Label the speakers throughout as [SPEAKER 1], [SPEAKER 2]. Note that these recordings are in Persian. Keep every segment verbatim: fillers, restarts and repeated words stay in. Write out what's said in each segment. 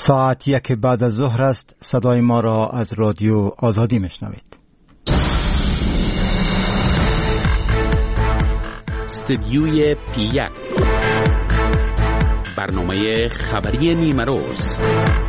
[SPEAKER 1] ساعت یک بعد از ظهر است. صدای ما را از رادیو آزادی میشنوید.
[SPEAKER 2] استدیوی پی یک، برنامه خبری نیمه روز.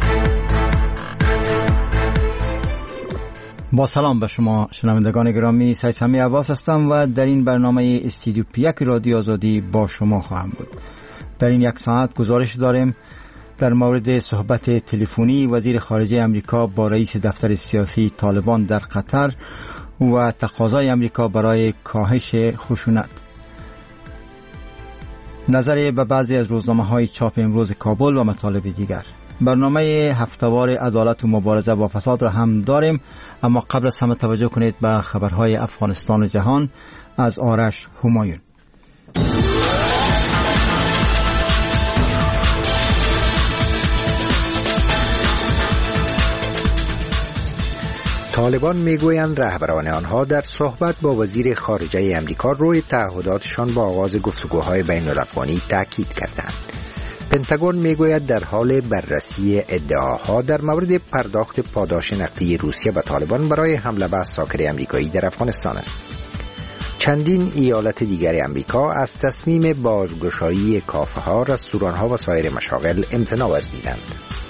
[SPEAKER 1] با سلام به شما شنوندگان گرامی، سید سمی عباس هستم و در این برنامه استدیو پی یک رادیو آزادی با شما خواهم بود. در این یک ساعت گزارش داریم در مورد صحبت تلفنی وزیر خارجه امریکا با رئیس دفتر سیاسی طالبان در قطر و تقاضای امریکا برای کاهش خشونت. نظری به بعضی از روزنامه‌های چاپ امروز کابل و مطالب دیگر. برنامه هفته‌وار عدالت و مبارزه با فساد را هم داریم، اما قبل از همه توجه کنید به خبرهای افغانستان و جهان از آرش همایون.
[SPEAKER 3] طالبان میگویند رهبران آنها در صحبت با وزیر خارجه امریکا روی تعهداتشان با آغاز گفتگوهای بین الافغانی تاکید کردند. پنتاگون میگوید در حال بررسی ادعاها در مورد پرداخت پاداش نقدی روسیه به طالبان برای حمله به اساکر امریکایی در افغانستان است. چندین ایالت دیگر امریکا از تصمیم بازگشایی کافه‌ها، رستوران‌ها و سایر مشاغل امتناع ورزیدند.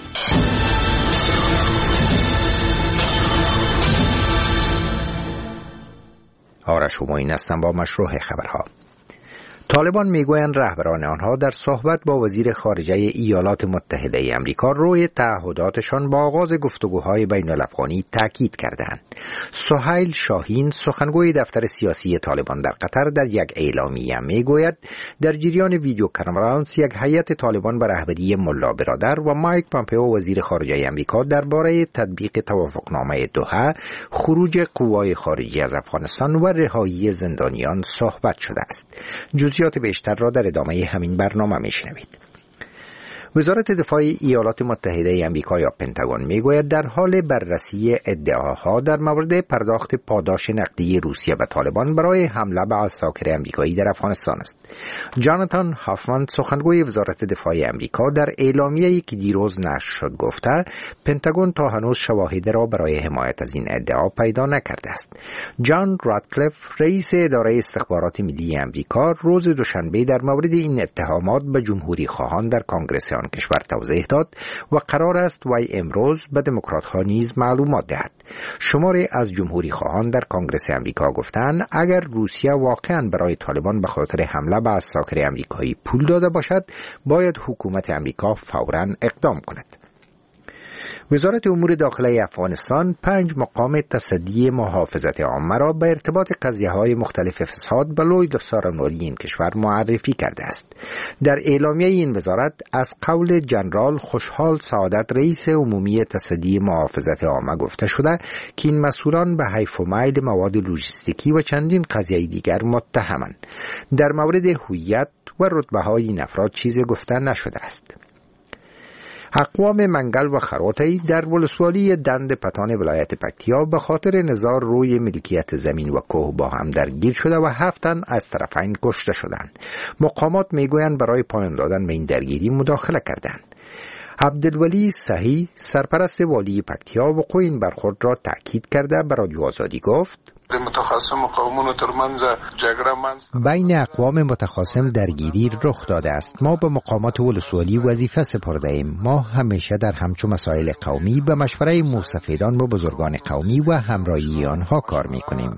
[SPEAKER 3] آرش همایون هستم با مشروع خبرها. طالبان میگویند رهبران آنها در صحبت با وزیر خارجه ایالات متحده امریکا روی تعهداتشان با آغاز گفتگوهای بین الافغانی تاکید کردند. سهیل شاهین، سخنگوی دفتر سیاسی طالبان در قطر، در یک اعلامیه میگوید در جریان ویدیو کنفرانس یک هیئت طالبان به رهبری ملا برادر و مایک پامپئو وزیر خارجه امریکا درباره تطبیق توافقنامه دوحه، خروج قوای خارجی از افغانستان و رهایی زندانیان صحبت شده است. جزئیات بیشتر را در ادامه همین برنامه میشنوید. وزارت دفاع ایالات متحده آمریکا یا پنتاگون میگوید در حال بررسی ادعاها در مورد پرداخت پاداش نقدی روسیه به طالبان برای حمله به اساکر امریکایی در افغانستان است. جاناتان هافمان، سخنگوی وزارت دفاع آمریکا، در اعلامیه‌ای که دیروز نشر شد گفته پنتاگون تا هنوز شواهد را برای حمایت از این ادعا پیدا نکرده است. جان راتکلیف، رئیس اداره استخبارات ملی آمریکا، روز دوشنبه در مورد این اتهامات به جمهوری خواهان در کنگره آن کشور توضیح داد و قرار است وی امروز به دموکرات‌ها نیز معلومات دهد. شماری از جمهوری خواهان در کنگره آمریکا گفتند اگر روسیه واقعاً برای طالبان به خاطر حمله به اساکر آمریکایی پول داده باشد، باید حکومت آمریکا فوراً اقدام کند. وزارت امور داخلی افغانستان پنج مقام تصدی محافظت عامه را به ارتباط قضیه‌های مختلف فساد به لوی دستورالعماری این کشور معرفی کرده است. در اعلامیه این وزارت از قول جنرال خوشحال سعادت، رئیس عمومی تصدی محافظت عامه، گفته شده که این مسئولان به حیف و میل مواد لوجستیکی و چندین قضیه دیگر متهمند. در مورد هویت و رتبه‌های این افراد چیزی گفته نشده است. اقوام منگل و خروطی در ولسوالی دند پتان ولایت پکتیا به خاطر نزاع روی ملکیت زمین و کوه با هم درگیر شده و هفت تن از طرفین کشته شدند. مقامات میگویند برای پایان دادن به این درگیری مداخله کردند. عبدالولی صحیح، سرپرست والی پکتیا، وقوع این برخورد را تأکید کرده به رادیو آزادی گفت:
[SPEAKER 4] متخاصم قومونو ترمنځ جګړه منځ
[SPEAKER 3] بین اقوام متخاصم درگیری رخ داده است. ما به مقامات ولسوالی وظیفه سپرده ایم. ما همیشه در همچون مسائل قومی به مشوره موسفیدان و بزرگان قومی و همراهی آنها کار میکنیم.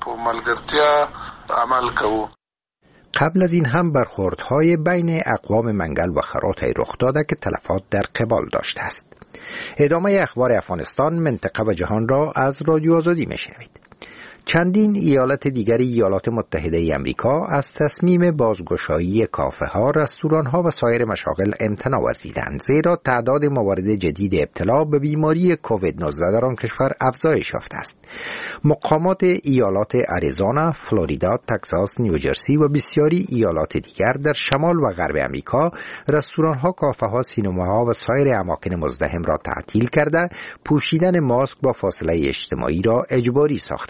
[SPEAKER 3] قبل از این هم برخوردهای بین اقوام منگل و خروطی رخ داده که تلفات در قبال داشته است. ادامه اخبار افغانستان، منطقه و جهان را از رادیو آزادی میشنوید. چندین ایالت دیگر ایالات متحده آمریکا از تصمیم بازگشایی کافه‌ها، رستوران‌ها و سایر مشاغل امتناع ورزیدند، زیرا تعداد موارد جدید ابتلا به بیماری کووید نوزده در آن کشور افزایش یافته است. مقامات ایالات آریزونا، فلوریدا، تگزاس، نیوجرسی و بسیاری ایالات دیگر در شمال و غرب آمریکا رستوران‌ها، کافه‌ها، سینماها و سایر اماکن مزدحم را تعطیل کرده، پوشیدن ماسک با فاصله اجتماعی را اجباری ساختند.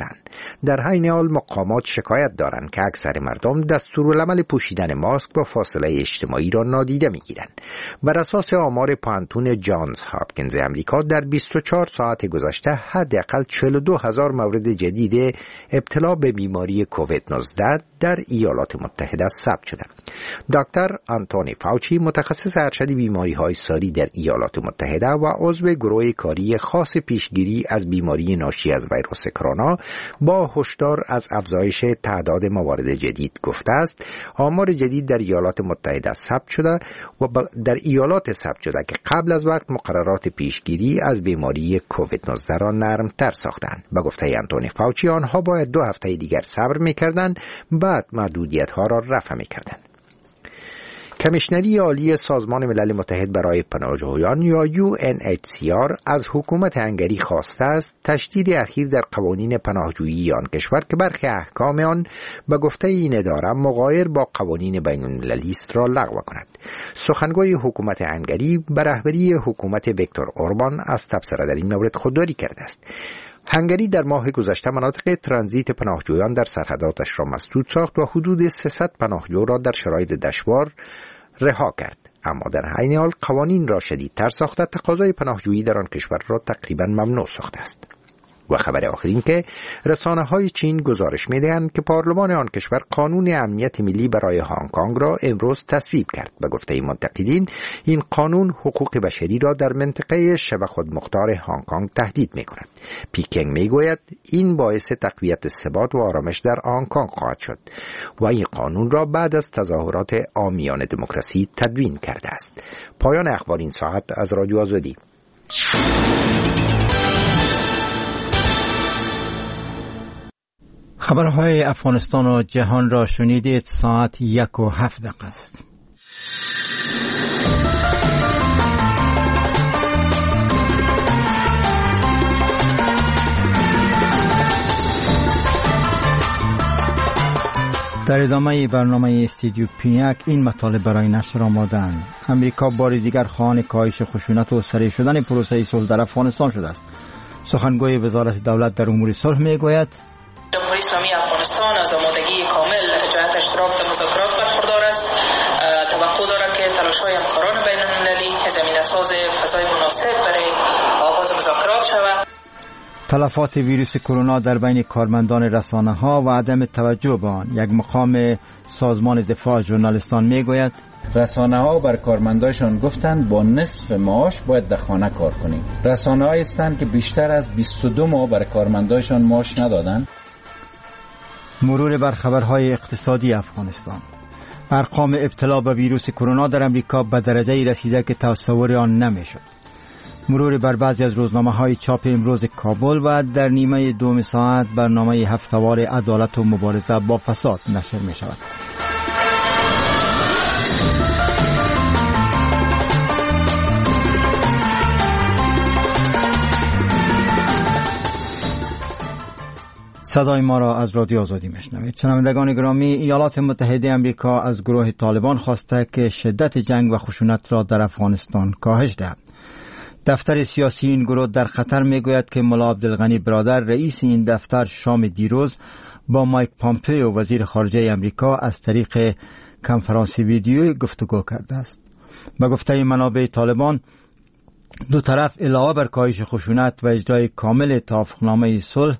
[SPEAKER 3] در حین حال مقامات شکایت دارند که اکثر مردم دستورالعمل پوشیدن ماسک با فاصله اجتماعی را نادیده میگیرند. بر اساس آمار پانتون جانز هاپکینز امریکا در بیست و چهار ساعت گذشته حداقل چهل و دو هزار مورد جدید ابتلا به بیماری کووید نوزده در ایالات متحده ثبت شده. دکتر آنتونی فاوچی متخصص ارشد بیماری‌های ساری در ایالات متحده و عضو گروه کاری خاص پیشگیری از بیماری ناشی از ویروس کرونا با هشدار از افزایش تعداد موارد جدید گفته است آمار جدید در ایالات متحده ثبت شده و در ایالات ثبت شده که قبل از وقت مقررات پیشگیری از بیماری کووید نوزده را نرم‌تر ساختند. به گفته آنتونی فاوچی آنها باید دو هفته دیگر صبر می‌کردند بعد محدودیت‌ها را رفع می‌کردند. کمیشنری عالی سازمان ملل متحد برای پناهجویان یا یو ان اچ سی آر از حکومت هنگری خواسته است تشدید اخیر در قوانین پناهجویی آن کشور که برخی احکام آن به گفته این اداره مغایر با قوانین بین المللی است را لغو کند. سخنگوی حکومت هنگری به رهبری حکومت ویکتور اوربان از تبصره در این مورد خودداری کرده است. هنگری در ماه گذشته مناطق ترانزیت پناهجویان در سرحداتش را مسدود ساخت و حدود سیصد پناهجو را در شرایط دشوار رها کرد، اما در عین حال قوانین را شدیدتر ساخته تقاضای پناهجویی در آن کشور را تقریبا ممنوع ساخته است. و خبر آخر این که رسانه‌های چین گزارش می‌دهند که پارلمان آن کشور قانون امنیت ملی برای هنگ کنگ را امروز تصویب کرد. به گفته منتقدین این قانون حقوق بشری را در منطقه شبه خودمختار هنگ کنگ تهدید می‌کند. پیکنگ می‌گوید این باعث تقویت ثبات و آرامش در هنگ کنگ خواهد شد و این قانون را بعد از تظاهرات عامیان دموکراسی تدوین کرده است. پایان اخبار این ساعت از رادیو آزادی.
[SPEAKER 1] خبرهای افغانستان و جهان را شنیدید. ساعت یک و هفت دقیقه است. در ادامه برنامه استودیو پیک این مطالب برای نشر آماده‌اند. امریکا بار دیگر خواهان کاهش خشونت و سریع شدن پروسه صلح در افغانستان شده است. سخنگوی وزارت دولت در امور صلح میگوید
[SPEAKER 5] جمهوری اسلامی افغانستان از آمادگی کامل جهت اشتراک در مذاکرات برخوردار است. توقع دارد که تلاش‌های همکاران بین‌المللی زمینه‌ساز فضای مناسب برای آغاز مذاکرات شود.
[SPEAKER 1] تلفات ویروس کرونا در بین کارمندان رسانه‌ها و عدم توجه به آن. یک مقام سازمان دفاع ژورنالیستان میگوید
[SPEAKER 6] رسانه‌ها بر کارمندایشان گفتند با نصف معاش باید در خانه کار کنیم. رسانه‌هایی هستند که بیشتر از بیست و دو ماه بر کارمندایشان معاش ندادند.
[SPEAKER 1] مرور بر خبرهای اقتصادی افغانستان. ارقام ابتلا به ویروس کرونا در امریکا به درجه‌ای رسیده که تصور آن نمی‌شد. مرور بر بعضی از روزنامه‌های چاپ امروز کابل و در نیمه دوم ساعت برنامه هفته‌وار عدالت و مبارزه با فساد نشر می‌شود. صدای ما را از رادیو آزادی میشنوید. شنوندگان گرامی، ایالات متحده آمریکا از گروه طالبان خواسته که شدت جنگ و خشونت را در افغانستان کاهش دهد. دفتر سیاسی این گروه در خطر میگوید که ملا عبدالغنی برادر رئیس این دفتر شام دیروز با مایک پامپیو وزیر خارجه آمریکا از طریق کنفرانس ویدیویی گفتگو کرده است. با گفته منابع طالبان دو طرف علاوه بر کاهش خشونت و اجرای کامل توافقنامه صلح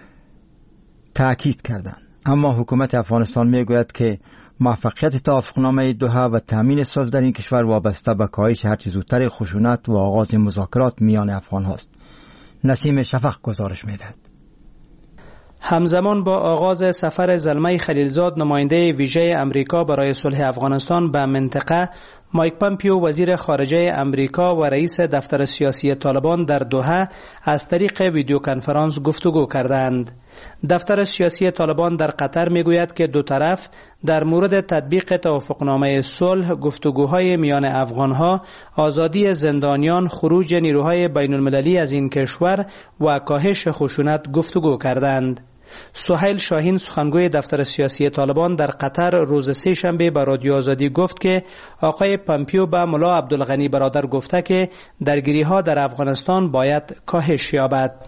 [SPEAKER 1] تأکید کردند. اما حکومت افغانستان میگوید که موفقیت توافقنامه دوحه و تامین صلح در این کشور وابسته به کاهش هرچه زودتر خشونت و آغاز مذاکرات میان افغان هاست. نسیم شفق گزارش میدهد.
[SPEAKER 7] همزمان با آغاز سفر زلمه خلیلزاد نماینده ویژه امریکا برای صلح افغانستان به منطقه، مایک پامپیو وزیر خارجه امریکا و رئیس دفتر سیاسی طالبان در دوحه از طریق ویدیو کنفرانس گفتگو کردند. دفتر سیاسی طالبان در قطر میگوید که دو طرف در مورد تطبیق توافقنامه صلح، گفتگوهای میان افغانها، آزادی زندانیان، خروج نیروهای بین المللی از این کشور و کاهش خشونت گفتگو کردند. سهیل شاهین سخنگوی دفتر سیاسی طالبان در قطر روز سه شنبه به رادیو آزادی گفت که آقای پامپیو به ملا عبدالغنی برادر گفته که درگیری‌ها در افغانستان باید کاهش یابد.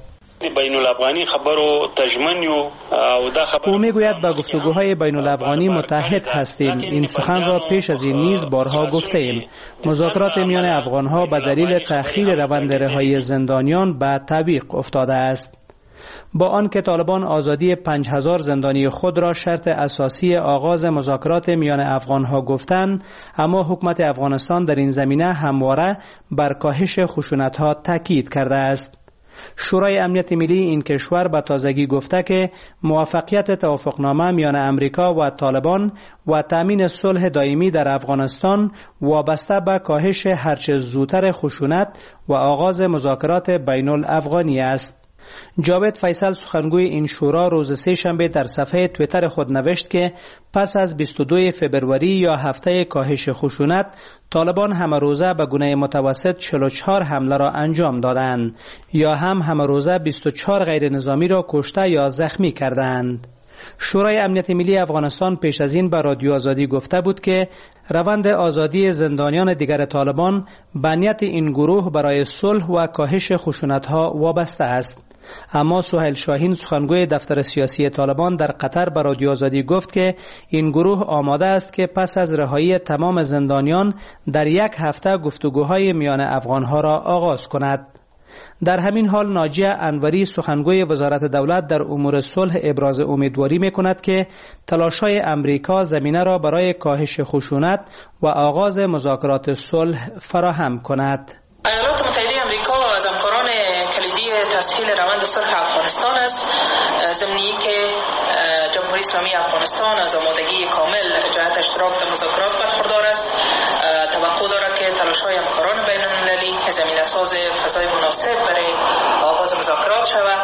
[SPEAKER 8] بین الافغانی خبرو تجمنیو او دا خبر
[SPEAKER 7] او میگوید با گفتگوهای بین الافغانی متحد هستیم. این سخن را پیش از این نیز بارها گفته ایم. مذاکرات میان افغانها به دلیل تأخیر روند رهایی زندانیان به تعویق افتاده است. با آنکه طالبان آزادی پنج هزار زندانی خود را شرط اساسی آغاز مذاکرات میان افغانها گفتند، اما حکومت افغانستان در این زمینه همواره بر کاهش خشونت‌ها تاکید کرده است. شورای امنیت ملی این کشور به تازگی گفته که موافقت توافقنامه میان امریکا و طالبان و تامین صلح دائمی در افغانستان وابسته به کاهش هرچه زودتر خشونت و آغاز مذاکرات بین الافغانی است. جاوید فیصل سخنگوی این شورا روز سه شنبه در صفحه توییتر خود نوشت که پس از بیست و دو فوریه یا هفته کاهش خشونت، طالبان همه روزه به گونه متوسط چهل و چهار حمله را انجام دادند یا هم همه روزه بیست و چهار غیر نظامی را کشته یا زخمی کردند. شورای امنیت ملی افغانستان پیش از این به رادیو آزادی گفته بود که روند آزادی زندانیان دیگر طالبان به نیت این گروه برای صلح و کاهش خشونت‌ها وابسته است. اما سهیل شاهین سخنگوی دفتر سیاسی طالبان در قطر به رادیو آزادی گفت که این گروه آماده است که پس از رهایی تمام زندانیان در یک هفته گفتگوهای میان افغانها را آغاز کند. در همین حال ناجیه انوری سخنگوی وزارت دولت در امور صلح ابراز امیدواری می‌کند که تلاش‌های امریکا زمینه را برای کاهش خشونت و آغاز مذاکرات صلح فراهم کند.
[SPEAKER 5] ایالات متحده آمریکا از همکاران کلیدی تسهیل روند صلح افغانستان است، ضمنی که جمهوری اسلامی افغانستان از آمادگی کامل جهت اشتراک در مذاکرات برخوردار است. توقع دارد که تلاش‌های همکاران بین‌المللی زمینه‌ساز فضای مناسب برای آغاز مذاکرات شود،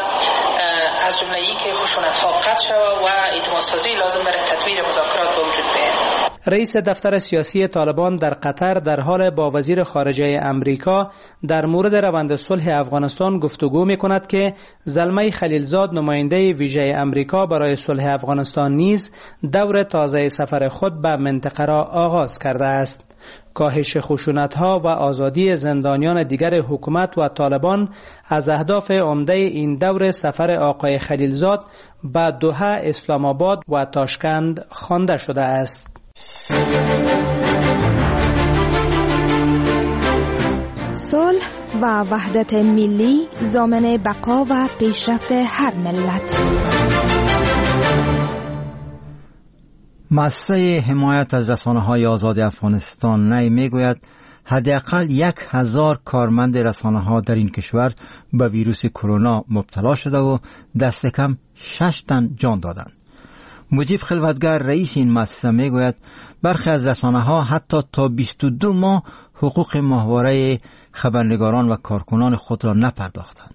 [SPEAKER 5] از جمله ای که خشونت‌ها قطع شود و اعتمادسازی لازم برای تدویر مذاکرات به وجود بیاید.
[SPEAKER 7] رئیس دفتر سیاسی طالبان در قطر در حال با وزیر خارجه امریکا در مورد روند صلح افغانستان گفتگو می‌کند که زلمه خلیلزاد نماینده ویژه امریکا برای صلح افغانستان نیز دور تازه سفر خود به منطقه را آغاز کرده است. کاهش خشونت‌ها و آزادی زندانیان دیگر حکومت و طالبان از اهداف عمده این دور سفر آقای خلیلزاد به دوحه، اسلام آباد و تاشکند خوانده شده است.
[SPEAKER 9] صلح و وحدت ملی ضامن بقا و پیشرفت هر ملت.
[SPEAKER 1] مؤسسه حمایت از رسانه‌های آزاد افغانستان نی میگوید حداقل یک هزار کارمند رسانه‌ها در این کشور به ویروس کرونا مبتلا شده و دست کم شش تن جان دادند. مجیب خلوتگر رئیس این مؤسسه میگوید برخی از رسانه‌ها حتی تا بیست و دو ماه حقوق ماهواره خبرنگاران و کارکنان خود را نپرداختند.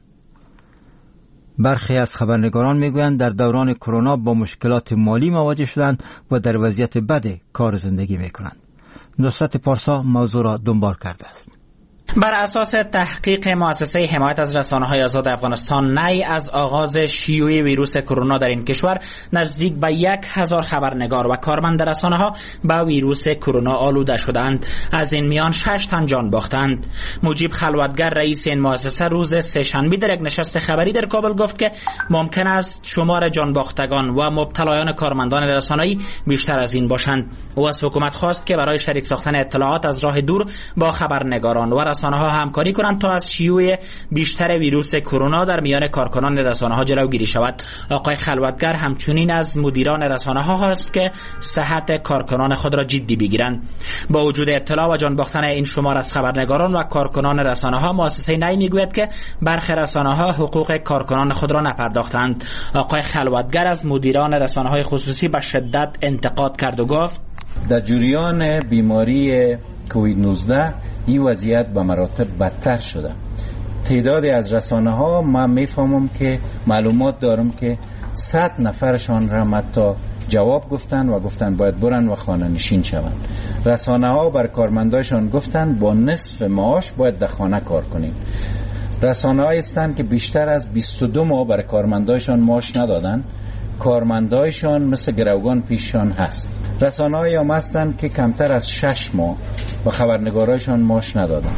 [SPEAKER 1] برخی از خبرنگاران میگویند در دوران کرونا با مشکلات مالی مواجه شدند و در وضعیت بد کار زندگی میکنند. نصرت پارسا موضوع را دنبال کرده است.
[SPEAKER 10] بر اساس تحقیق مؤسسه حمایت از رسانه‌های آزاد افغانستان نی از آغاز شیوع ویروس کرونا در این کشور نزدیک به یک هزار خبرنگار و کارمند رسانه‌ها به ویروس کرونا آلوده شدند. از این میان شش تن جان باختند. مجیب خلوتگر رئیس این مؤسسه روز سه‌شنبه در یک نشست خبری در کابل گفت که ممکن است شمار جان باختگان و مبتلایان کارمندان رسانه‌ای بیشتر از این باشند. او از حکومت خواست که برای شریک ساختن اطلاعات از راه دور با خبرنگاران و رسانه‌ها همکاری کنند تا از شیوع بیشتر ویروس کرونا در میان کارکنان رسانه‌ها جلوگیری شود. آقای خلوتگر همچنین از مدیران رسانه‌ها خواست که صحت کارکنان خود را جدی بگیرند. با وجود اطلاع و جان باختن این شمار از خبرنگاران و کارکنان رسانه‌ها، مؤسسه نی میگوید که برخی رسانه‌ها حقوق کارکنان خود را نپرداختند. آقای خلوتگر از مدیران رسانه‌های خصوصی به شدت انتقاد کرد و گفت
[SPEAKER 6] در جریان بیماری کووید نوزده این وضعیت به مراتب بدتر شده. تعدادی از رسانه ها من میفهمم که معلومات دارم که صد نفرشان را حتی جواب گفتن و گفتن باید برن و خانه نشین شوند. رسانه ها بر کارمندایشان گفتن با نصف معاش باید در خانه کار کنیم. رسانه ها هستند که بیشتر از بیست و دو ماه بر کارمندایشان معاش ندادن. کارمندایشان مثل گروگان پیششان هست. رسانه‌های هم هستند که کمتر از شش ماه به خبرنگارایشان معاش ندادن.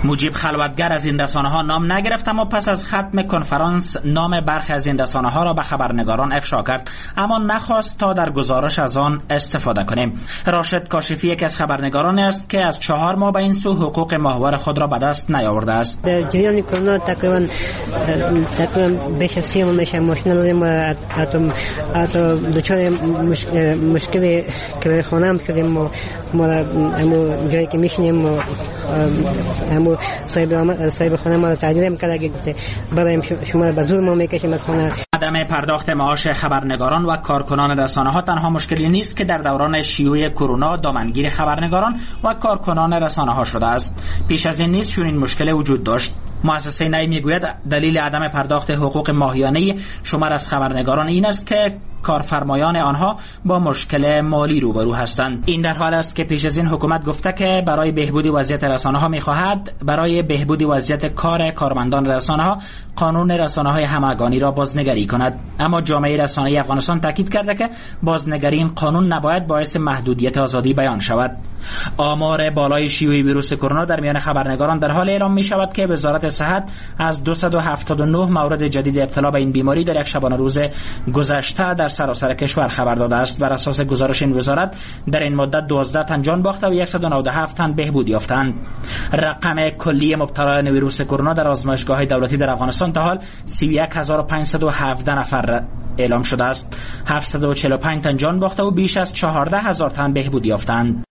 [SPEAKER 10] مجیب خلوتگر از این رسانه‌ها نام نگرفت، اما پس از ختم کنفرانس نام برخی از این رسانه‌ها را به خبرنگاران افشا کرد، اما نخواست تا در گزارش از آن استفاده کنیم. راشد کاشفی یک از خبرنگاران است که از چهار ماه به این سو حقوق ماهوار خود را به دست نیاورده است.
[SPEAKER 11] در جریان کرونا تقریبا تقریبا بیش از سی ماه میشه ماشین داریم و حتی دچار مشکل کرایه خانه هم شدیم. ما همو جایی که میشینیم همو صاحب صاحب خانه ما تعدیل میکرد که برای شما به زور ما میکشیم از خانه.
[SPEAKER 10] عدم پرداخت معاش خبرنگاران و کارکنان رسانه ها تنها مشکلی نیست که در دوران شیوع کرونا دامنگیر خبرنگاران و کارکنان رسانه ها شده است. پیش از این نیز چنین مشکلی وجود داشت. مؤسسه نی میگوید دلیل عدم پرداخت حقوق ماهیانه شمار از خبرنگاران این است که کارفرمایان آنها با مشکل مالی روبرو هستند. این در حال است که پیش از این حکومت گفته که برای بهبود وضعیت رسانه ها میخواهد برای بهبود وضعیت کار کارمندان رسانه ها قانون رسانه های همگانی را بازنگری کند، اما جامعه رسانه‌ای افغانستان تاکید کرده که بازنگری این قانون نباید باعث محدودیت آزادی بیان شود. آمار بالای شیوع ویروس کرونا در میان خبرنگاران در حال اعلام می شود که وزارت صحت از دویست و هفتاد و نه مورد جدید ابتلا به این بیماری در یک شبانه روز گذشته در سراسر کشور خبر داده است. بر اساس گزارش این وزارت در این مدت دوازده تن جان باخته و صد و نود و هفت تن بهبود یافتند. رقم کلی مبتلایان ویروس کرونا در آزمایشگاه‌های دولتی در افغانستان تا حال سی و یک هزار و پانصد و هفده نفر اعلام شده است. هفتصد و چهل و پنج تن جان باخته و بیش از چهارده هزار تن بهبود یافتند.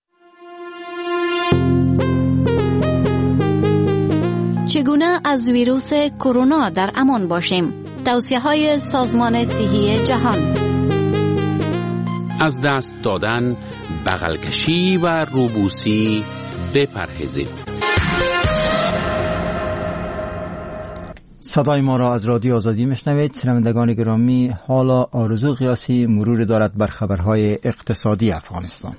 [SPEAKER 12] چگونه از ویروس کرونا در امان باشیم؟ توصیه‌های سازمان صحی جهان.
[SPEAKER 2] از دست دادن، بغل کشی و روبوسی بپرهیزید.
[SPEAKER 1] صدای ما را از رادیو آزادی میشنوید. شنوندگان گرامی، حالا آرزو قیاسی مرور دارد بر خبرهای اقتصادی افغانستان.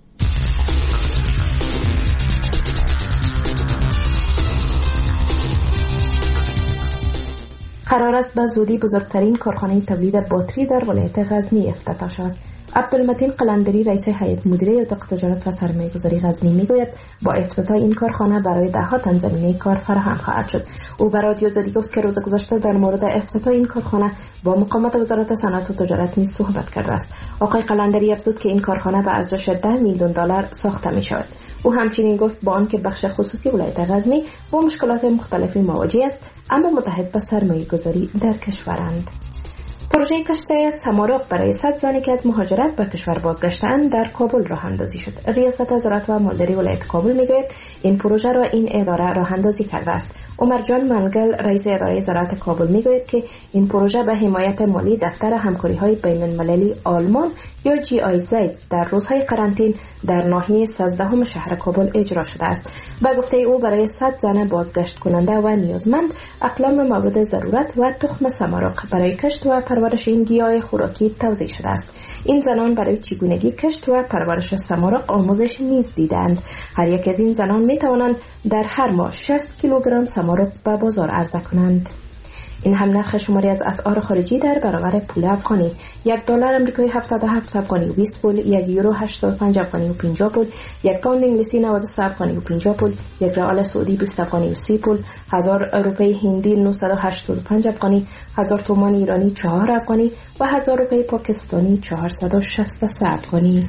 [SPEAKER 13] قرار است به زودی بزرگترین کارخانه تولید باتری در ولایت غزنی افتتاح شود. عبدالمتین قلندری رئیس هیئت مدیره اتاق تجارت و سرمایه‌گذاری غزنی میگوید با افتتاح این کارخانه برای دهها تن زمینه کار فراهم خواهد شد. او به رادیو آزادی گفت که روز گذشته در مورد افتتاح این کارخانه با مقامات وزارت صنعت و تجارت نیز صحبت کرده است. آقای قلندری افزود که این کارخانه به ارزش ده میلیون دلار ساخته می شود. او همچنین گفت با آنکه بخش خصوصی ولایت غزنی با مشکلات مختلفی مواجه است، اما متحد به سرمایه‌گذاری در کشورند. پروژه کشتی سمارق برای صد زنی که از مهاجرت به کشور بازگشته‌اند در کابل راه اندازی شد. ریاست زراعت و مالداری ولایت کابل میگوید این پروژه را این اداره راه اندازی کرده است. عمر جان منگل رئیس اداره زراعت کابل میگوید که این پروژه به حمایت مالی دفتر همکاری‌های بین‌المللی آلمان یا جی آی زد در روزهای قرنطین در ناحیه سیزدهم شهر کابل اجرا شده است. به گفته او برای صد زن بازگشت کننده و نیازمند اقلام مورد ضرورت و تخم سمارق برای کشت و پرورش این گیاه خوراکی توزیع شده است. این زنان برای چگونگی کشت و پرورش سمارق آموزش نیز دیدند. هر یک از این زنان می توانند در هر ماه شصت کیلوگرم سمارق به بازار عرضه کنند. این هم نرخ شماری از اسعار خارجی در برابر پول افغانی: یک دلار آمریکایی هفتاد و هفت افغانی و بیست پول، یک یورو هشتاد و پنج افغانی و پنجاه پول، یک پوند انگلیسی نود و سه افغانی و پنجاه پول، یک ریال سعودی بیست افغانی و سی پول، هزار روپی هندی نهصد و هشتاد و پنج افغانی، هزار تومان ایرانی چهار افغانی و هزار روپی پاکستانی چهارصد و شصت و سه افغانی.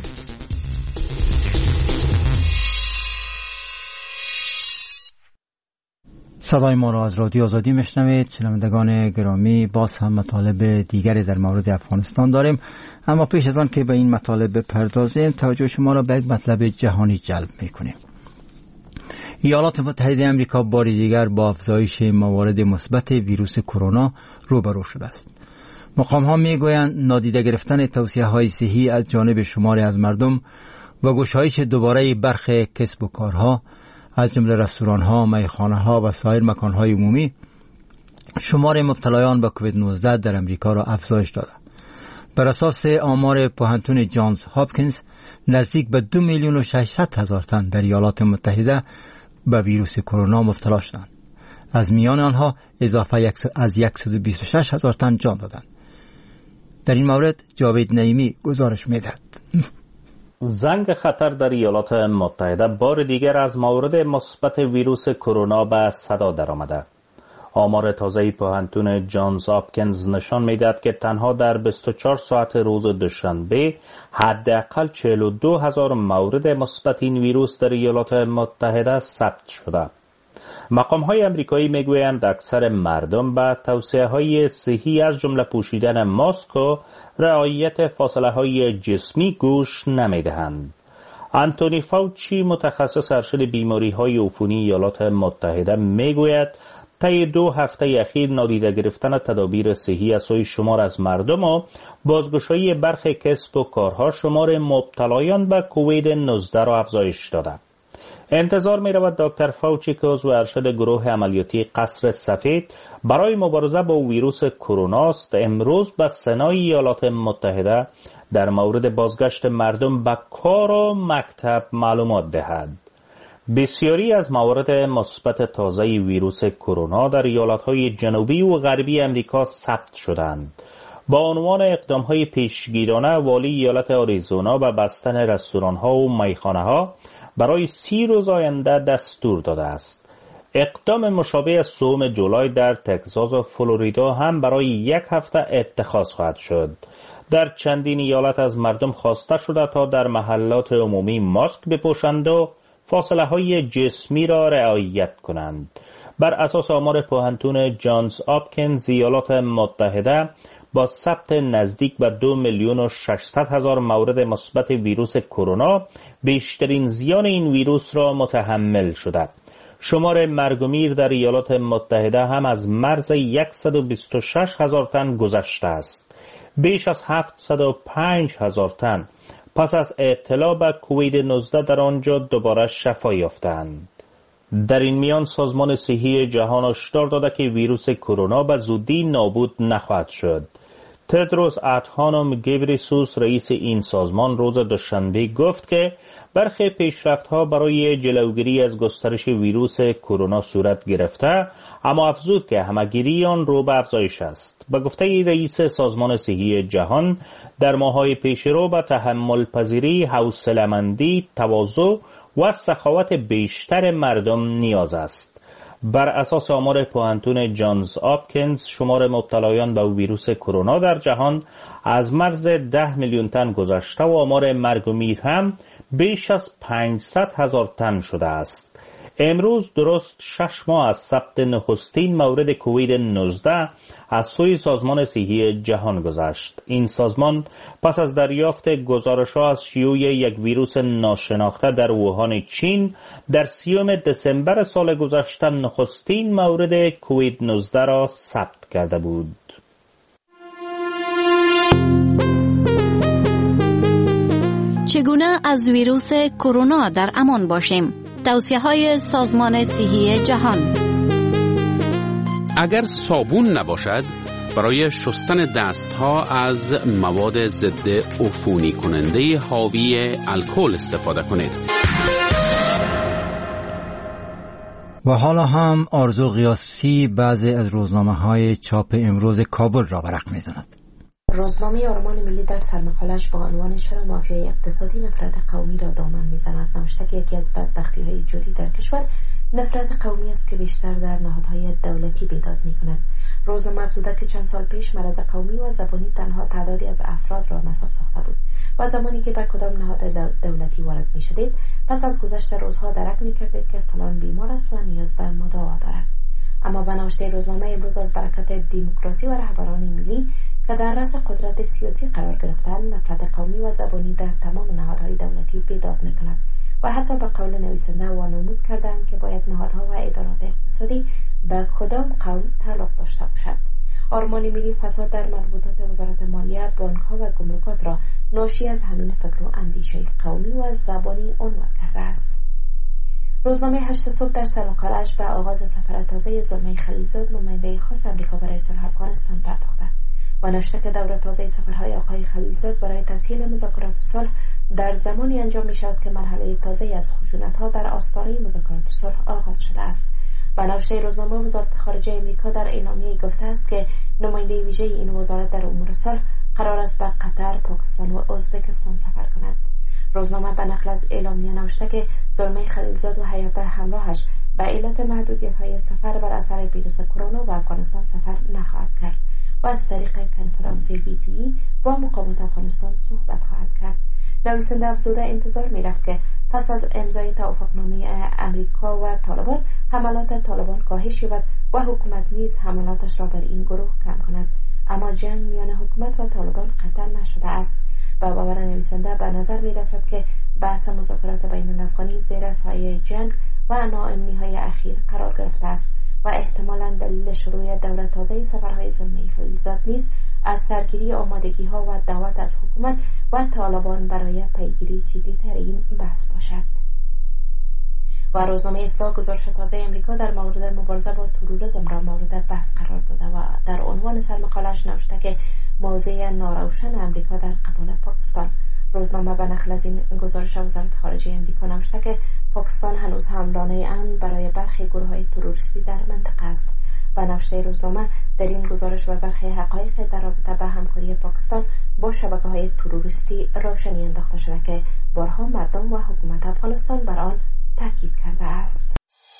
[SPEAKER 1] صدای ما را از رادیو آزادی میشنوید. شنوندگان گرامی، باز هم مطالب دیگری در مورد افغانستان داریم، اما پیش از آن که به این مطالب بپردازیم توجه شما را به یک مطلب جهانی جلب میکنیم. ایالات متحده آمریکا بار دیگر با افزایش موارد مثبت ویروس کرونا روبرو شده است. مقام ها میگویند نادیده گرفتن توصیه های صحی از جانب شماری از مردم و گشایش دوباره برخی کسب و کارها از جمله رستوران‌ها، میخانه‌ها و سایر مکان‌های عمومی شمار مبتلایان به کووید نوزده در امریکا را افزایش داده. بر اساس آمار پوهنتون جانز هاپکینز نزدیک به دو میلیون و ششصد هزار تن در ایالات متحده به ویروس کرونا مبتلا شدند. از میان آنها اضافه از صد و بیست و شش هزار تن جان دادند. در این مورد جاوید نعیمی گزارش می‌دهد.
[SPEAKER 14] زنگ خطر در ایالات متحده بار دیگر از موارد مثبت ویروس کرونا به صدا درآمده. آمار تازه پوهنتون جانز هاپکینز نشان می‌دهد که تنها در بیست و چهار ساعت روز دوشنبه حداقل چهل و دو هزار مورد مثبت این ویروس در ایالات متحده ثبت شده. مقام‌های آمریکایی میگویند اکثر مردم به توصیه‌های صحی از جمله پوشیدن ماسک و رعایت فاصله‌های جسمی گوش نمی‌دهند. آنتونی فاوچی متخصص ارشد بیماری‌های عفونی ایالات متحده میگوید طی دو هفته اخیر نادیده گرفتن تدابیر صحی از سوی شمار از مردم و بازگشایی برخی کسب و کارها شمار مبتلایان به کووید نوزده را افزایش داده. انتظار می رود دکتر فاوچی که عضو ارشد گروه عملیاتی قصر سفید برای مبارزه با ویروس کرونا است امروز به سنای ایالات متحده در مورد بازگشت مردم به کار و مکتب معلومات دهد. بسیاری از موارد مثبت تازه ویروس کرونا در ایالت‌های جنوبی و غربی امریکا ثبت شدند. با عنوان اقدام‌های پیشگیرانه والی ایالت آریزونا به بستن رستوران‌ها و میخانه‌ها برای سی روز آینده دستور داده است. اقدام مشابه سوم جولای در تگزاس و فلوریدا هم برای یک هفته اتخاذ خواهد شد. در چندین ایالت از مردم خواسته شده تا در محلات عمومی ماسک بپوشند و فاصله های جسمی را رعایت کنند. بر اساس آمار پوهنتون جانز هاپکینز ایالات متحده با ثبت نزدیک به دو میلیون و ششصد هزار مورد مثبت ویروس کرونا بیشترین زیان این ویروس را متحمل شده. شمار مرگ و میر در ایالات متحده هم از مرز صد و بیست و شش هزار تن گذشته است. بیش از هفتصد و پنج هزار تن پس از ابتلا به کووید نوزده در آنجا دوباره شفا یافتند. در این میان سازمان صحی جهان هشدار داده که ویروس کرونا به زودی نابود نخواهد شد. تدروس ادهانوم گبریسوس رئیس این سازمان روز دوشنبه گفت که برخی پیشرفت‌ها برای جلوگیری از گسترش ویروس کرونا صورت گرفته، اما افزود که همه‌گیری آن رو به افزایش است. به گفته رئیس سازمان صحی جهان در ماه‌های پیشرو به تحمل پذیری، حوصله‌مندی، تواضع و سخاوت بیشتر مردم نیاز است. بر اساس آمار پوهنتون جانز هاپکینز شمار مبتلایان به ویروس کرونا در جهان از مرز ده میلیون تن گذشته و آمار مرگ و میر هم بیش از پانصد هزار تن شده است. امروز درست شش ماه از ثبت نخستین مورد کووید نوزده از سوی سازمان صحی جهان گذشت. این سازمان پس از دریافت گزارش‌ها از شیوع یک ویروس ناشناخته در ووهان چین در سیوم دسامبر سال گذشته نخستین مورد کووید نوزده را ثبت کرده بود.
[SPEAKER 12] چگونه از ویروس کرونا در امان باشیم؟ توصیه‌های سازمان صحی جهان.
[SPEAKER 2] اگر صابون نباشد برای شستن دستها از مواد ضد عفونی کننده حاوی الکل استفاده کنید.
[SPEAKER 1] و حالا هم آرزو قیاسی بعضی از روزنامه‌های چاپ امروز کابل را ورق می‌زند.
[SPEAKER 13] روزنامه آرمان ملی در سرمقاله‌اش با عنوان چرا مافیای اقتصادی نفرت قومی را دامن می‌زند نوشته که یکی از بدبختی‌های جاری در کشور نفرت قومی است که بیشتر در نهادهای دولتی بیداد می‌کند. روزنامه افزوده که چند سال پیش مرض قومی و زبانی تنها تعدادی از افراد را نصاب ساخته بود و زمانی که به کدام نهاد دولتی وارد می‌شدید پس از گذشت روزها درک می‌کردید که فلان بیمار است و نیاز به مداوا دارد. اما به نوشته روزنامه امروز از برکت دموکراسی و رهبران ملی که در رأس قدرت سیاسی قرار گرفتند نفرت قومی و زبانی در تمام نهادهای دولتی بیداد می‌کند و حتی به قول نویسنده وانمود کردند که باید نهادها و ادارات اقتصادی به کدام قوم تعلق داشته باشد. آرمان ملی فساد در مربوطات وزارت مالیه، بانک‌ها و گمرکات را ناشی از همین فکر و اندیشه قومی و زبانی عنوان کرده است. روزنامه هشت صبح در سرمقاله‌اش به آغاز سفر تازه زلمه خلیلزاد نماینده خاص آمریکا برای صلح افغانستان پرداخته و نوشته که دور تازه سفرهای آقای خلیلزاد برای تسهیل مذاکرات صلح در زمانی انجام می شود که مرحله تازه از خشونت‌ها در آستانه مذاکرات صلح آغاز شده است. به نوشته روزنامه وزارت خارجه آمریکا در اعلامیه گفته است که نماینده ویژه این وزارت در امور صلح قرار است به قطر، پاکستان و ازبکستان سفر کند. روزنامه به نقل از اعلامیه نوشته که زلمه خلیلزاد و هیئت همراهش به علت محدودیت‌های سفر بر اثر ویروس کرونا به افغانستان سفر نخواهد کرد و از طریق کنفرانس ویدیویی با مقامات افغانستان صحبت خواهد کرد. نویسنده افزوده انتظار می‌رفت که پس از امضای توافقنامه امریکا و طالبان حملات طالبان کاهش یابد و حکومت نیز حملاتش را بر این گروه کم کند، اما جنگ میان حکومت و طالبان قطعا نشده است. با باور نویسنده به نظر می‌رسد که بحث مذاکرات بین الافغانی زیر سایه جنگ و ناامنی‌های اخیر قرار گرفته است و احتمالاً دلیل شروع دوره تازه سفرهای زلمه خلیلزاد نیز از سرگیری آمادگی‌ها و دعوت از حکومت و طالبان برای پیگیری جدی‌تر این بحث باشد. و روزنامه اصلاح گزارش تازه امریکا در مورد مبارزه با تروریسم را مورد بحث قرار داده و در عنوان سرمقاله‌اش نوشته که موضع ناروشن امریکا در قبال پاکستان. روزنامه به نقل از این گزارش وزارت خارجه امریکا نوشته که پاکستان هنوز حملانه امن برای برخی گروه‌های تروریستی در منطقه است. به نوشته روزنامه در این گزارش و برخی حقایق در رابطه با همکاری پاکستان با شبکه‌های تروریستی روشنی انداخته شده که بارها مردم و حکومت افغانستان بر آن تاکید کرده است.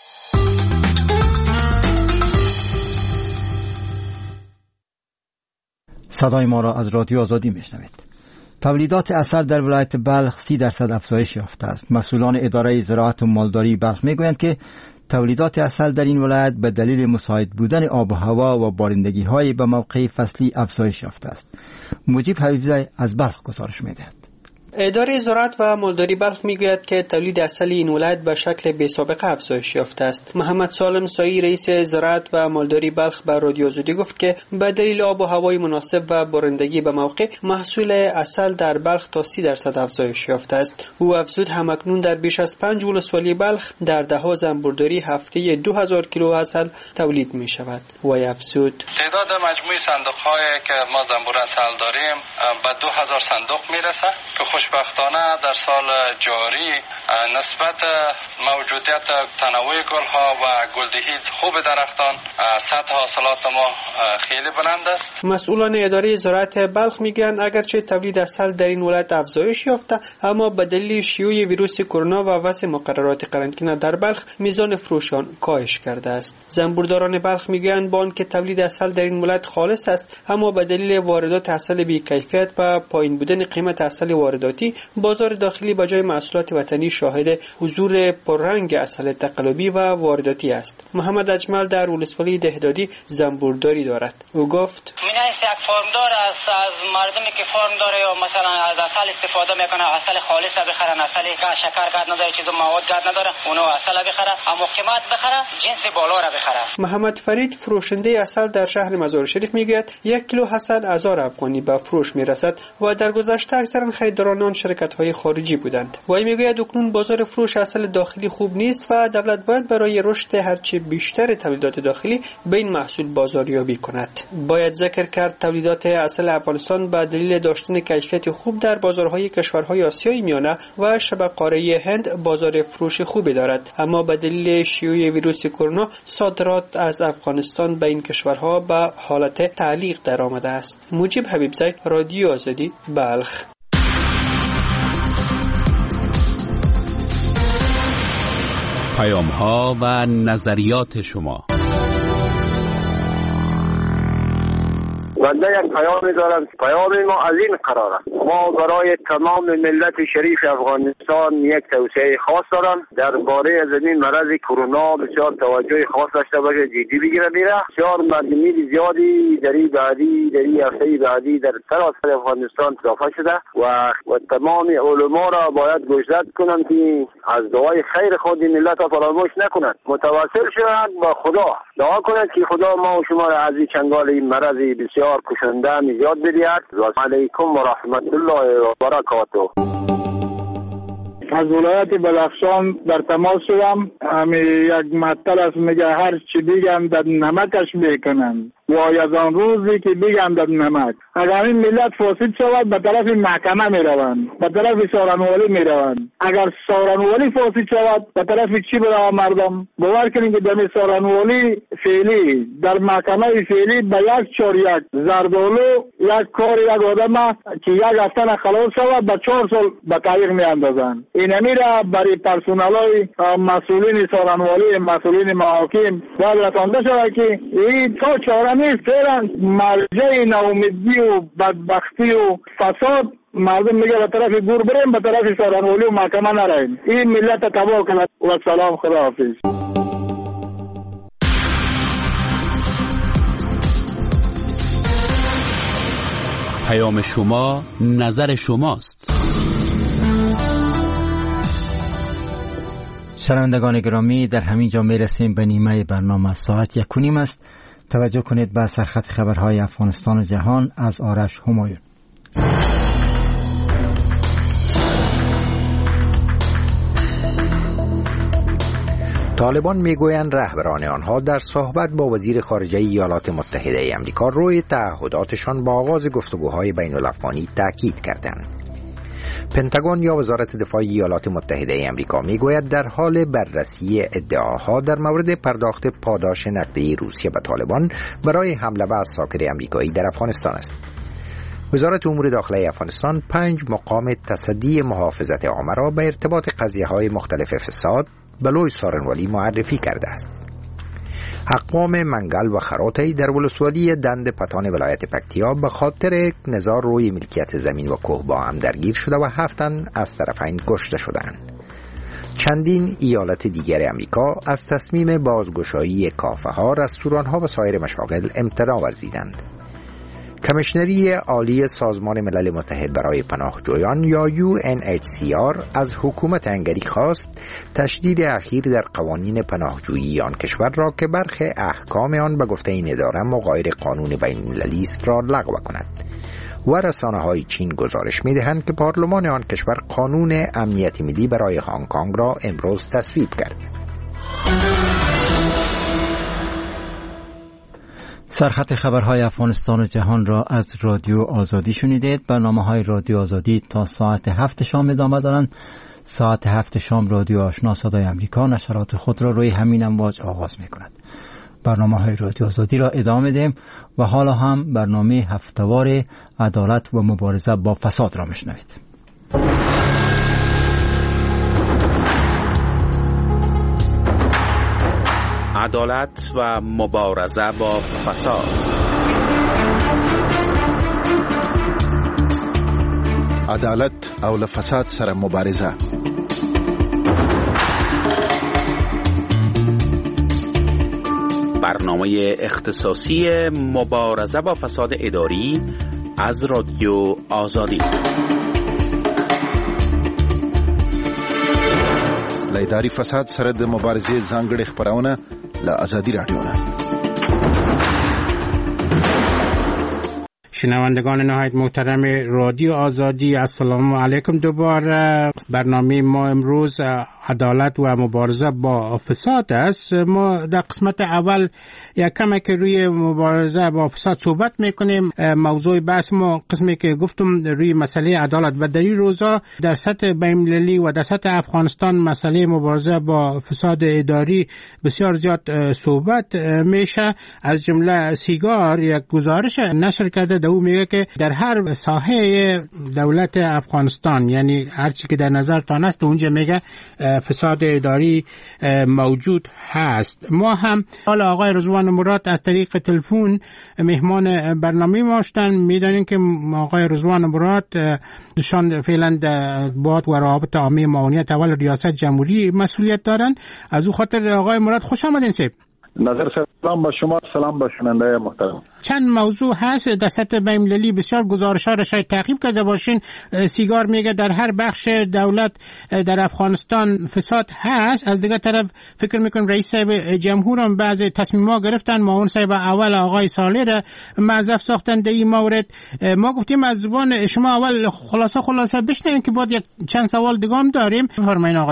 [SPEAKER 1] صدای ما را از رادیو آزادی میشنوید. تولیدات عسل در ولایت بلخ سی درصد افزایش یافته است. مسئولان اداره زراعت و مالداری بلخ میگویند که تولیدات عسل در این ولایت به دلیل مساعد بودن آب و هوا و بارندگی های به موقع فصلی افزایش یافته است. مجیب حبیبزاده از بلخ گزارش میدهد.
[SPEAKER 15] اداره زراعت و مالداری بلخ میگوید که تولید عسل این ولایت به شکل بی سابقه افزایش یافته است. محمد سالم سایی رئیس زراعت و مالداری بلخ به رادیو آزادی گفت که به دلیل آب و هوای مناسب و بارندگی به موقع محصول عسل در بلخ تا سی درصد افزایش یافته است. او افزود همکنون در بیش از پنج ولسوالی بلخ در دهها زنبورداری هفته دو هزار کیلو عسل تولید می شود. و افزود
[SPEAKER 16] تعداد مجموعی صندوق‌هایی که ما زنبور عسل داریم به دو هزار صندوق میرسه که خوشبختانه در سال جاری نسبت موجودیت تنوع گلها و گلدهی خوب درختان سطح حاصلات ما خیلی بلند است.
[SPEAKER 15] مسئولان اداره زراعت بلخ میگن اگرچه تولید عسل در این ولایت افزایش یافته، اما به دلیل شیوع ویروس کرونا و وضع مقررات قرنطینه در بلخ میزان فروش آن کاهش کرده است. زنبورداران بلخ میگن با آنکه تولید عسل در این ولایت خالص است، اما به دلیل واردات عسل بی کیفیت و پایین بودن قیمت عسل وارداتی بازار داخلی به جای محصولات وطنی شاهد حضور پررنگ عسل تقلبی و وارداتی است. محمد اجمل در ولسوالی دهدادی زنبورداری دارد. او گفت
[SPEAKER 17] مینایست یک فارمدار از از مردمی که فارم داره یا مثلا از عسل استفاده میکنه، عسل خالص بخرن، عسل که شکر قد نداره، چیز مواد قد نداره، اونو عسل بخره، اما قیمت بخره، جنس بالا را بخره.
[SPEAKER 15] محمد فرید فروشنده عسل در شهر مزار شریف میگوید یک کیلو عسل هزار افغانی به فروش میرسد و در گذشته اکثرا خریداران آن شرکت‌های خارجی بودند. وی میگوید اکنون بازار فروش عسل داخلی خوب نیست و دولت باید برای رشد هرچه بیشتر تولیدات داخلی به این محصول بازاریابی کند. باید ذکر کرد تولیدات عسل افغانستان به دلیل داشتن کیفیت خوب در بازارهای کشورهای آسیای میانه و شبه قاره هند بازار فروش خوبی دارد، اما به دلیل شیوع ویروس کرونا صادرات از افغانستان به این کشورها به حالت تعلیق درآمده است. مجیب حبیبزاده، رادیو آزادی، بلخ.
[SPEAKER 2] پیام ها و نظریات شما.
[SPEAKER 18] بنده یک پیامی دارم. پیام ما از این قرار است: ما برای تمام ملت شریف افغانستان یک توصیه خاص دارم درباره از این مرض کرونا. بسیار توجه خاص داشته باشه، جدی بگیره میره. بسیار مردمی زیادی در این بعدی در این هفته بعدی در سراسر افغانستان اضافه شده و و تمام علما را باید گوشزد کنند که از دعای خیر خود ملت را فراموش نکنند، متواصل شوند با خدا، دعا کنند که خدا ما و شما را از این چنگال این مرض بسیار کشنده نجات بدهد. و علیکم و رحمت الله و برکاته.
[SPEAKER 19] از ولایت بلخشان در تماس شدم. همی یک مطلب است، میگه هر چی دیگم در نمکش میکنند. وای از آن روزی که بگندد نمک. اگر این ملت فاسد شود به طرف محکمه می روند، به طرف سارنوالی می روند. اگر سارنوالی فاسد شود به طرف چی برای مردم؟ باور کنید که در سارنوالی فعلی در محکمه فعلی به یک چهار یک زردالو یک کار یک آدم که یک هفته خلاص شود به چهار سال به تعویق می اندازند. این امیره برای پرسنلای مسئولین سارنوالی، مسئولین محاکم باید رسانده شود که این تا چاره نیست. فعلا مرجع ناامیدی و بدبختی و فساد مردم میگه به طرف گور بریم، به طرف سارنوالی و محکمه نریم. این ملت تباه کند. و سلام، خدا حافظ.
[SPEAKER 2] پیام شما نظر شماست.
[SPEAKER 1] شنوندگان گرامی، در همین جا میرسیم به نیمه برنامه. ساعت یک و نیم است. توجه کنید به سرخط خبرهای افغانستان و جهان از آرش همایون.
[SPEAKER 3] طالبان میگویند رهبران آنها در صحبت با وزیر خارجه ایالات متحده ای آمریکا روی تعهداتشان با آغاز گفتگوهای بین الافغانی تاکید کردند. پنتاگون یا وزارت دفاع ایالات متحده ای آمریکا میگوید در حال بررسی ادعاها در مورد پرداخت پاداش نقدی روسیه به طالبان برای حمله به عساکر آمریکایی در افغانستان است. وزارت امور داخلی افغانستان پنج مقام تصدی محافظت عامه را به ارتباط قضیه‌های مختلف فساد به لوی سارنوالی معرفی کرده است. اقوام منگل و خراطی در ولسوالی دند پتان ولایت پکتیا به خاطر نزاع روی ملکیت زمین و کوه با هم درگیر شده و هفت تن از طرفین کشته شدند. چندین ایالت دیگر امریکا از تصمیم بازگشایی کافه ها، رستوران ها و سایر مشاغل امتناع ورزیدند. کمیشنری عالی سازمان ملل متحد برای پناهجویان یا یو ان اچ سی آر از حکومت هنگری خواست تشدید اخیر در قوانین پناهجویی آن کشور را که برخی احکام آن به گفته این اداره مغایر قانون بین المللی است را لغو کند. و رسانه‌های چین گزارش می‌دهند که پارلمان آن کشور قانون امنیت ملی برای هنگ کنگ را امروز تصویب کرد.
[SPEAKER 1] سرخط خبرهای افغانستان و جهان را از رادیو آزادی شنیدید. برنامه‌های رادیو آزادی تا ساعت هفت شام ادامه دارند. ساعت هفت شام رادیو آشنا صدای امریکا نشرات خود را روی همین امواج آغاز می‌کند. برنامه‌های رادیو آزادی را ادامه دهیم و حالا هم برنامه هفته‌وار عدالت و مبارزه با فساد را میشنوید.
[SPEAKER 2] عدالت و مبارزه با فساد.
[SPEAKER 20] عدالت او له فساد سره مبارزه.
[SPEAKER 2] برنامه اختصاصی مبارزه با فساد اداری از رادیو آزادی.
[SPEAKER 20] له اداري فساد سره د مبارزې ځانګړې خبرونه له آزادی رادیو نه.
[SPEAKER 21] شنوندگان نهایت محترم رادیو آزادی، السلام علیکم. دوباره برنامه ما امروز عدالت و مبارزه با فساد است. ما در قسمت اول یک کمی که روی مبارزه با فساد صحبت میکنیم. موضوع بحث ما قسمی که گفتم روی مسئله عدالت و در این روزا در سطح بین‌المللی و در سطح افغانستان مسئله مبارزه با فساد اداری بسیار زیاد صحبت میشه. از جمله سیگار یک گزارش نشر کرده، در او میگه که در هر ساحه دولت افغانستان، یعنی هر چی که در نظر تان است، اونجا میگه فساد اداری موجود هست. ما هم حالا آقای رضوان مراد از طریق تلفن مهمان برنامه ما هستند. میدانیم که آقای رضوان مراد شان فعلا باد و روابط عامه معاونیت اول ریاست جمهوری مسئولیت دارند. از او خاطر آقای مراد خوش آمدین. سیب
[SPEAKER 19] نظر سلام با شما، سلام با شنونده محترم.
[SPEAKER 21] چند موضوع هست در سطح بین‌المللی، بسیار گزارش‌ها را شاید تعقیب کرده باشین. سیگار میگه در هر بخش دولت در افغانستان فساد هست. از دیگه طرف فکر میکنم رئیس صاحب جمهور هم بعض تصمیم‌ها گرفتن، معاون صاحب اول آقای صالح را موظف ساختن در این مورد. ما گفتیم از زبان شما اول خلاصه خلاصه بشنویم که بعد یک چند سوال دیگه هم داریم. فرمایید آقای مراد.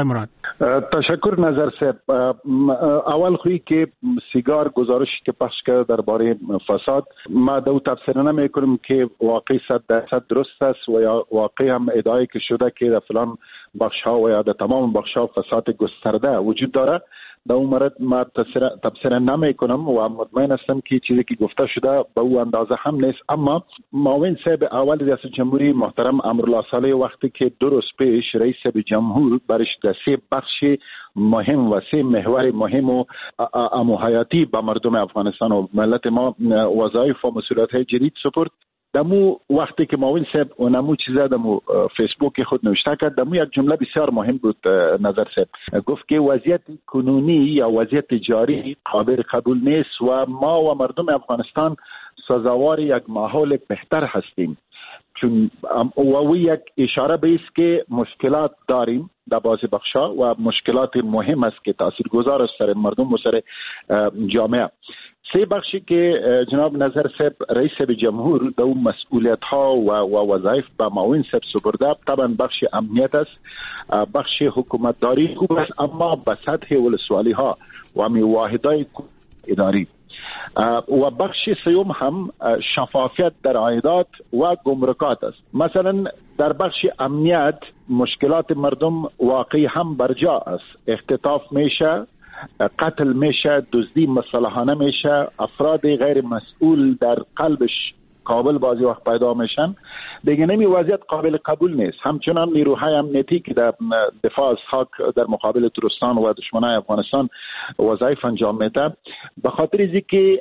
[SPEAKER 20] تشکر نظر صاحب. اول خویی که سیگار گزارشی که پخش کرده درباره فساد، ما دو تفسیر نمی کنیم که واقعی صد درصد درست است و یا واقعی هم ادعای که شده که در فلان بخش ها و یا در تمام بخش ها فساد گسترده وجود داره. در اون مورد ما تفسیر نمی کنم و مطمئن هستم که چیزی که گفته شده به او اندازه هم نیست. اما معاون صاحب اول ریاست جمهوری محترم امرالله صالح وقتی که دو روز پیش رئیس جمهور برش در سه بخش مهم و سه محور مهم و امو حیاتی به مردم افغانستان و ملت ما وظایف و مسئولیت‌های جدید سپرد، دمو وقتی که معاون صاحب و نمو چیزا دمو فیسبوک خود نوشته کرد، دمو یک جمله بسیار مهم بود نظر صاحب. گفت که وضعیت کنونی یا وضعیت جاری قابل قبول نیست و ما و مردم افغانستان سزاوار یک ماحول بهتر هستیم. چون و یک اشاره به است که مشکلات داریم در بعضی بخشا و مشکلات مهم است که تاثیرگذار است سر مردم و سر جامعه. سه بخشی که جناب نظر صاحب رئیس جمهور در اون مسئولیت ها و, و وظایف به معاون صاحب سپرده، طبعا بخش امنیت است، بخش حکومتداری خوب است، اما به سطح ولسوالی ها و می واحدهای اداری و بخش سیوم هم شفافیت در عایدات و گمرکات است. مثلا در بخش امنیت مشکلات مردم واقعی هم برجا است، اختطاف میشه، قتل میشه، دزدی مسلحانه میشه، افراد غیر مسئول در قلبش کابل بعضی وقت پیدا میشن. دیگه نمی وضعیت قابل قبول نیست. همچنان نیروهای امنیتی که در دفاع از خاک در مقابل ترستان و دشمنای افغانستان وظایف انجام میده، به خاطر اینکه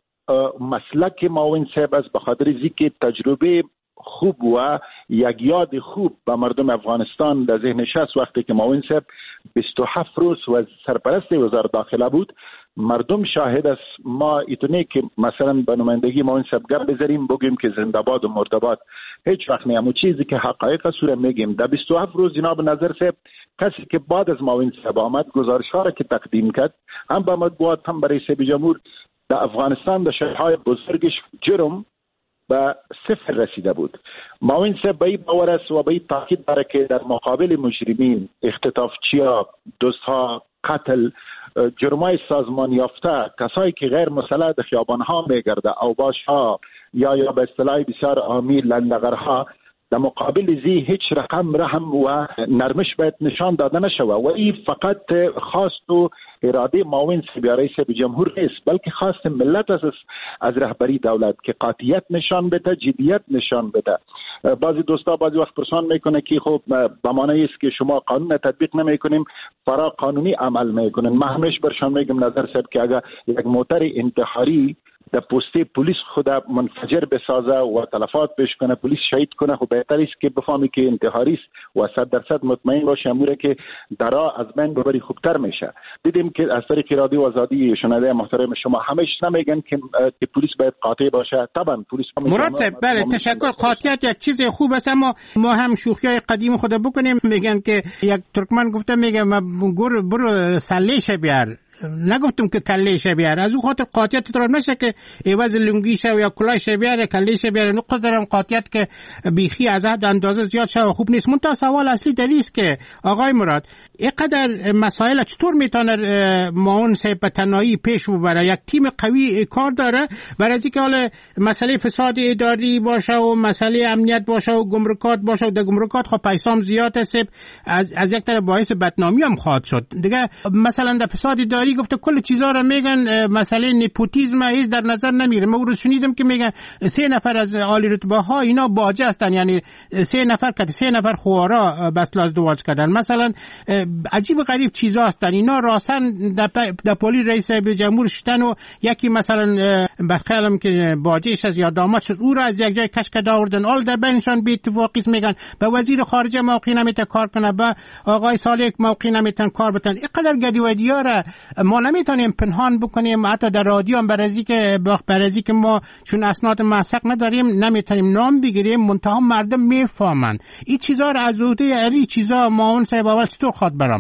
[SPEAKER 20] مسلک معاون صاحب است، به خاطر اینکه تجربه خوب و یک یاد خوب به مردم افغانستان در ذهنش است. وقتی که معاون صاحب بیست و هفت روز و سرپرست وزارت داخله بود، مردم شاهد است. ما ایتونه که مثلا به نمایندگی معاون صاحب گپ بذاریم بگیم که زنده‌باد و مرده‌باد، هیچ وقت نه. اما چیزی که حقایق است رو میگیم. در بیست و هفت روز جناب نظر صاحب کسی که بعد از معاون صاحب آمد گزارش‌ها را که تقدیم کرد، هم به مطبوعات هم برای رئیس جمهور، در افغانستان در شهرهای بزرگش جرم به صفر رسیده بود. معاون صاحب به این باور است و به این تاکید داره که در مقابل مجرمین، اختطافچی‌ها، دزدها، قتل، جرمای سازمان یافته، کسایی که غیر مسلح در خیابان‌ها میگرده، اوباش‌ها یا یا به اصطلاح بسیار عامی لندغرها، در مقابل زی هیچ رقم رحم و نرمش باید نشان داده نشود و این فقط خواست و اراده معاون صاحب رئیس جمهور نیست، بلکه خواست ملت است از رهبری دولت که قاطعیت نشان بده، جدیت نشان بده. بعضی دوستا بعضی وقت پرسان میکنه که خب به معنی است که شما قانون تطبیق نمیکنیم، فرا قانونی عمل میکنن. من همیشه برشان میگم نظر صاحب که اگر یک موتر انتحاری در پسته پلیس خود منفجر بسازه و تلفات پیش کنه، پلیس شهید کنه، خب بهتر است که بفهمی که انتحاری است و صد درصد مطمئن باشه اموره که درا از بین ببری خوبتر میشه. دیدیم که از طریق رادیو آزادی شنونده محترم شما همیشه نمیگن که پلیس باید قاطع باشه. طبعا پلیس
[SPEAKER 21] مراد صاحب بله تشکر، قاطعیت یک چیز خوب است، اما ما هم شوخیای قدیم خود بکنیم. میگن که یک ترکمن گفته میگه برو برو سلیش بیار، نگفتم که کلیش بیار. از اون خاطر قاطعیت طور نشه که عوض لنگیش یا کلاهش بیاره کلیش بیاره. نقطه دارم قاطعیت که بیخی از حد اندازه زیاد شه خوب نیست. منتها سوال اصلی دلیل است که آقای مراد اینقدر مسائل چطور میتونه معاون صاحب به تنهایی پیش ببره؟ یک تیم قوی کار داره برای اینکه حالا مسئله فساد اداری باشه و مسئله امنیت باشه و گمرکات باشه و در گمرکات خب پیسام زیاد است، از از یک طرف باعث بدنامی هم خواهد شد دیگه. مثلا در فساد اداری گفته کل چیزا رو میگن، مسئله نپوتیسم هیچ در نظر نمیره. ما روز شنیدم که میگن سه نفر از عالی رتبه ها اینا باجه هستن، یعنی سه نفر که سه نفر خوارا بس ازدواج کردن. مثلا عجیب غریب چیزا هستن اینا. راستن در پلی رئیس جمهور شدن و یکی مثلا بخیالم که باجهش از یا داماد شد او را از یک جای کش کرده آوردن، آل در بینشان بی اتفاقی میگن به وزیر خارجه موقعی نمیتونه کار کنه، به آقای صالح موقعی نمیتونه کار بتن. اینقدر گدیودیا را ما نمیتونیم پنهان بکنیم، حتی در رادیو هم برازی که برازی که ما چون اسناد موثق نداریم نمیتونیم نام بگیریم، منتها مردم میفهمن این چیزا را. از عهده این چیزا معاون صاحب اول چطور خواد برآمد؟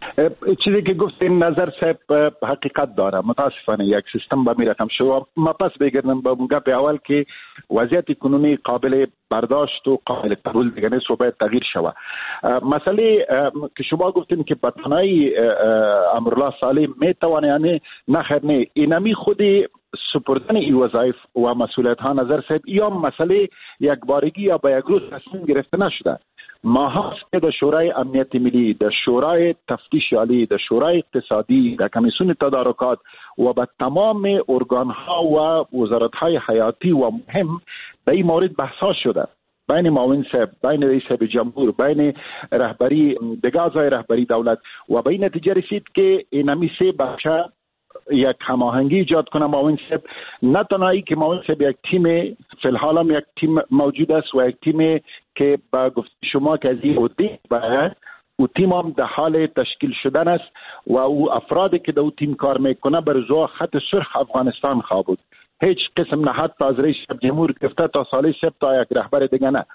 [SPEAKER 20] چیزی که گفتین نظر صاحب حقیقت داره. متاسفانه یک سیستم به می رقم شو. ما پس بگردم با گپ اول که وضعیت کنونی قابل برداشت و قابل قبول دیگه نیست و باید تغییر شود. مسئله که شما گفتین که بطنای امرالله صالح می توانه، یعنی نخیر نه اینمی خودی سپردن این وظایف و مسئولیت ها نظر صاحب یا مسئله یک بارگی یا با یک روز تصمیم گرفته نشده. ما هست که در شورای امنیت ملی، در شورای تفتیش عالی، در شورای اقتصادی، در کمیسیون تدارکات و به تمام ارگان ها و وزارت های حیاتی و مهم به این مورد بحث شده، بین معاون صاحب، بین رئیس صاحب جمهور، بین رهبری دیگر اعضای رهبری دولت و به این نتیجه رسید که اینمی سه بخش یک هماهنگی ایجاد کنه. معاون صاحب نه تنهایی که معاون صاحب یک تیم فی الحال هم یک تیم موجود است و یک تیم که با گفت شما که از این عهده باید او تیم هم در حال تشکیل شدن است و او افرادی که در او تیم کار میکنه بر زو خط سرخ افغانستان خواه بود. هیچ قسم نه حتی از رئیس جمهور گرفته تا سال سب تا یک رهبر دیگه نه.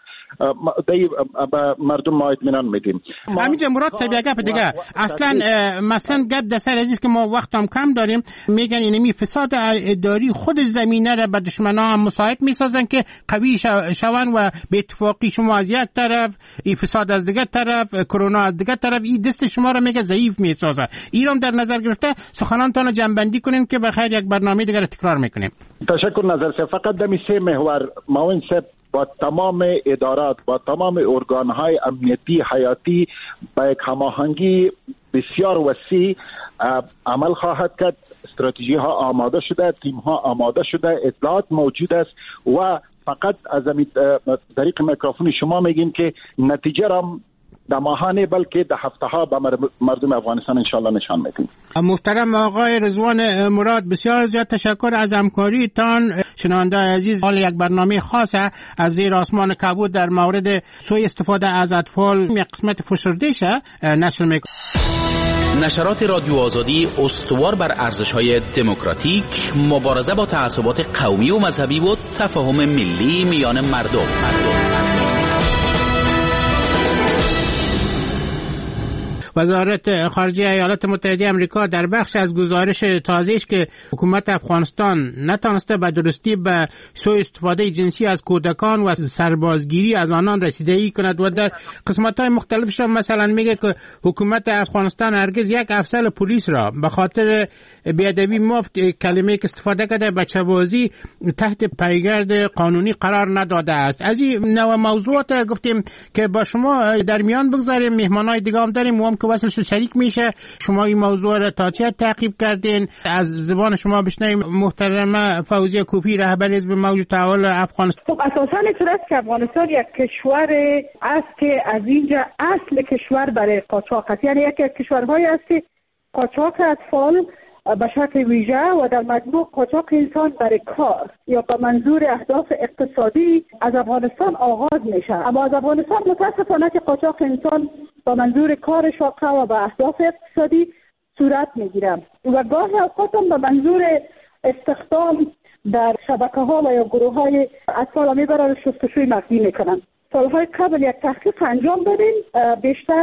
[SPEAKER 20] دی مردم ما اطمینان میدیم.
[SPEAKER 21] همینجا مراد صاحب یک گپ دیگه اصلا مثلا گپ در سر عزیز که ما وقت هم کم داریم، میگن اینمی فساد اداری خود زمینه را به دشمنا هم مساعد میسازن که قوی شون و به اتفاقی شما از یک طرف، این فساد از دیگه طرف، کرونا از دیگه طرف، این دست شما را میگه ضعیف میسازه. اینم در نظر گرفته سخنانتان جنبندی کنین که بخیر یک برنامه دیگه تکرار میکنیم.
[SPEAKER 20] تشکر نظر صاحب. فقط دمی سه محور معاون صاحب با تمام ادارات، با تمام ارگان‌های امنیتی حیاتی با یک هماهنگی بسیار وسیع عمل خواهد کرد. استراتژی ها آماده شده، تیم ها آماده شده، اطلاعات موجود است و فقط از طریق میکروفون شما میگیم که نتیجه را در ماهانه بلکه در هفته ها به مردم افغانستان انشالله نشان میدیم.
[SPEAKER 21] محترم آقای رضوان مراد، بسیار زیاد تشکر از همکاری تان. شنونده عزیز، حال یک برنامه خاصه از زیر آسمان کبود در مورد سوء استفاده از اطفال یک قسمت فشردهشه نشر میکنه.
[SPEAKER 2] نشرات رادیو آزادی استوار بر ارزش‌های دموکراتیک، مبارزه با تعصبات قومی و مذهبی و تفاهم ملی میان مردم. مردم.
[SPEAKER 21] وزارت خارجه ایالات متحده آمریکا در بخش از گزارش تازه‌اش که حکومت افغانستان نتوانسته به درستی به سوء استفاده جنسی از کودکان و سربازگیری از آنان رسیدگی کند و در قسمت‌های مختلفش مثلا میگه که حکومت افغانستان هرگز یک افسر پلیس را به خاطر بی‌ادبی مفت کلمه که استفاده کرده بچه‌بازی تحت پیگرد قانونی قرار نداده است. از این نوع موضوعات گفتیم که با شما در میان بگذاریم. مهمانای دیگه هم داریم و هم که واسه شریک میشه. شما این موضوع را تا چه تعقیب کردین؟ از زبان شما بشنویم. محترمه فوزیه کوپی، رهبر حزب موج تحول افغانستان.
[SPEAKER 4] خب اساساً اینطور است که افغانستان یک کشور است که از اینجا اصل کشور برای قاچاق است، یعنی یکی از کشورهایی است که قاچاق اطفال به شکل ویژه و در مجموع قاچاق انسان برای کار یا به منظور اهداف اقتصادی از افغانستان آغاز میشه. اما از افغانستان متاسفانه که قاچاق انسان به منظور کار شاقه و به اهداف اقتصادی صورت میگیره و گاهی اوقات هم به منظور استخدام در شبکه ها و یا گروه های اطفال میبرن شستشوی مغزی میکنن. سالهای قبل یک تحقیق انجام دادیم، بیشتر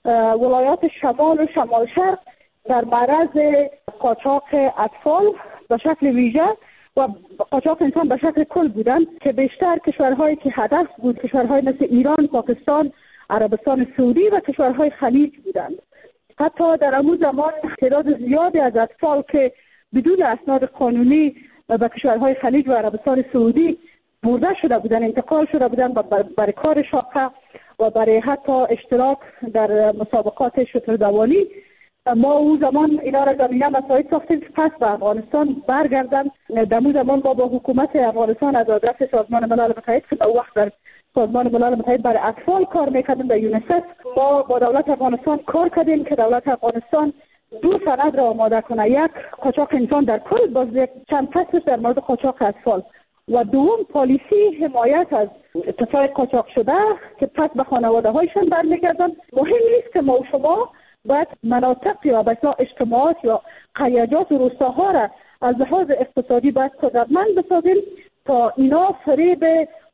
[SPEAKER 4] ولایات شمال و شمال شرق در معرض قاچاق اطفال به شکل ویژه و قاچاق انسان به شکل کل بودند که بیشتر کشورهایی که هدف بود کشورهای مثل ایران، پاکستان، عربستان سعودی و کشورهای خلیج بودند. حتی در همون زمان تعداد زیادی از اطفال که بدون اسناد قانونی به کشورهای خلیج و عربستان سعودی برده شده بودند، انتقال شده بودند برای کار شاقه و برای حتی اشتراک در مسابقات شتردوانی. ما او زمان اینا را زمینه مساعد ساختیم که پس به افغانستان برگردن. در اون زمان ما با حکومت افغانستان از آدرس سازمان ملل متحد که او وقت در سازمان ملل متحد برای اطفال کار میکردیم در یونیسف، ما با دولت افغانستان کار کردیم که دولت افغانستان دو سند را آماده کنه. یک، قاچاق انسان در کل، باز یک چند فصل در مورد قاچاق اطفال و دوم پالیسی حمایت از طفلان قاچاق شده که پس به خانواده هایشان برمیگردن. مهم نیست که ما و شما باید مناطق یا بسیار اجتماعات یا قریجات و روستاها را از لحاظ اقتصادی باید قدرتمند بسازیم تا اینا فریب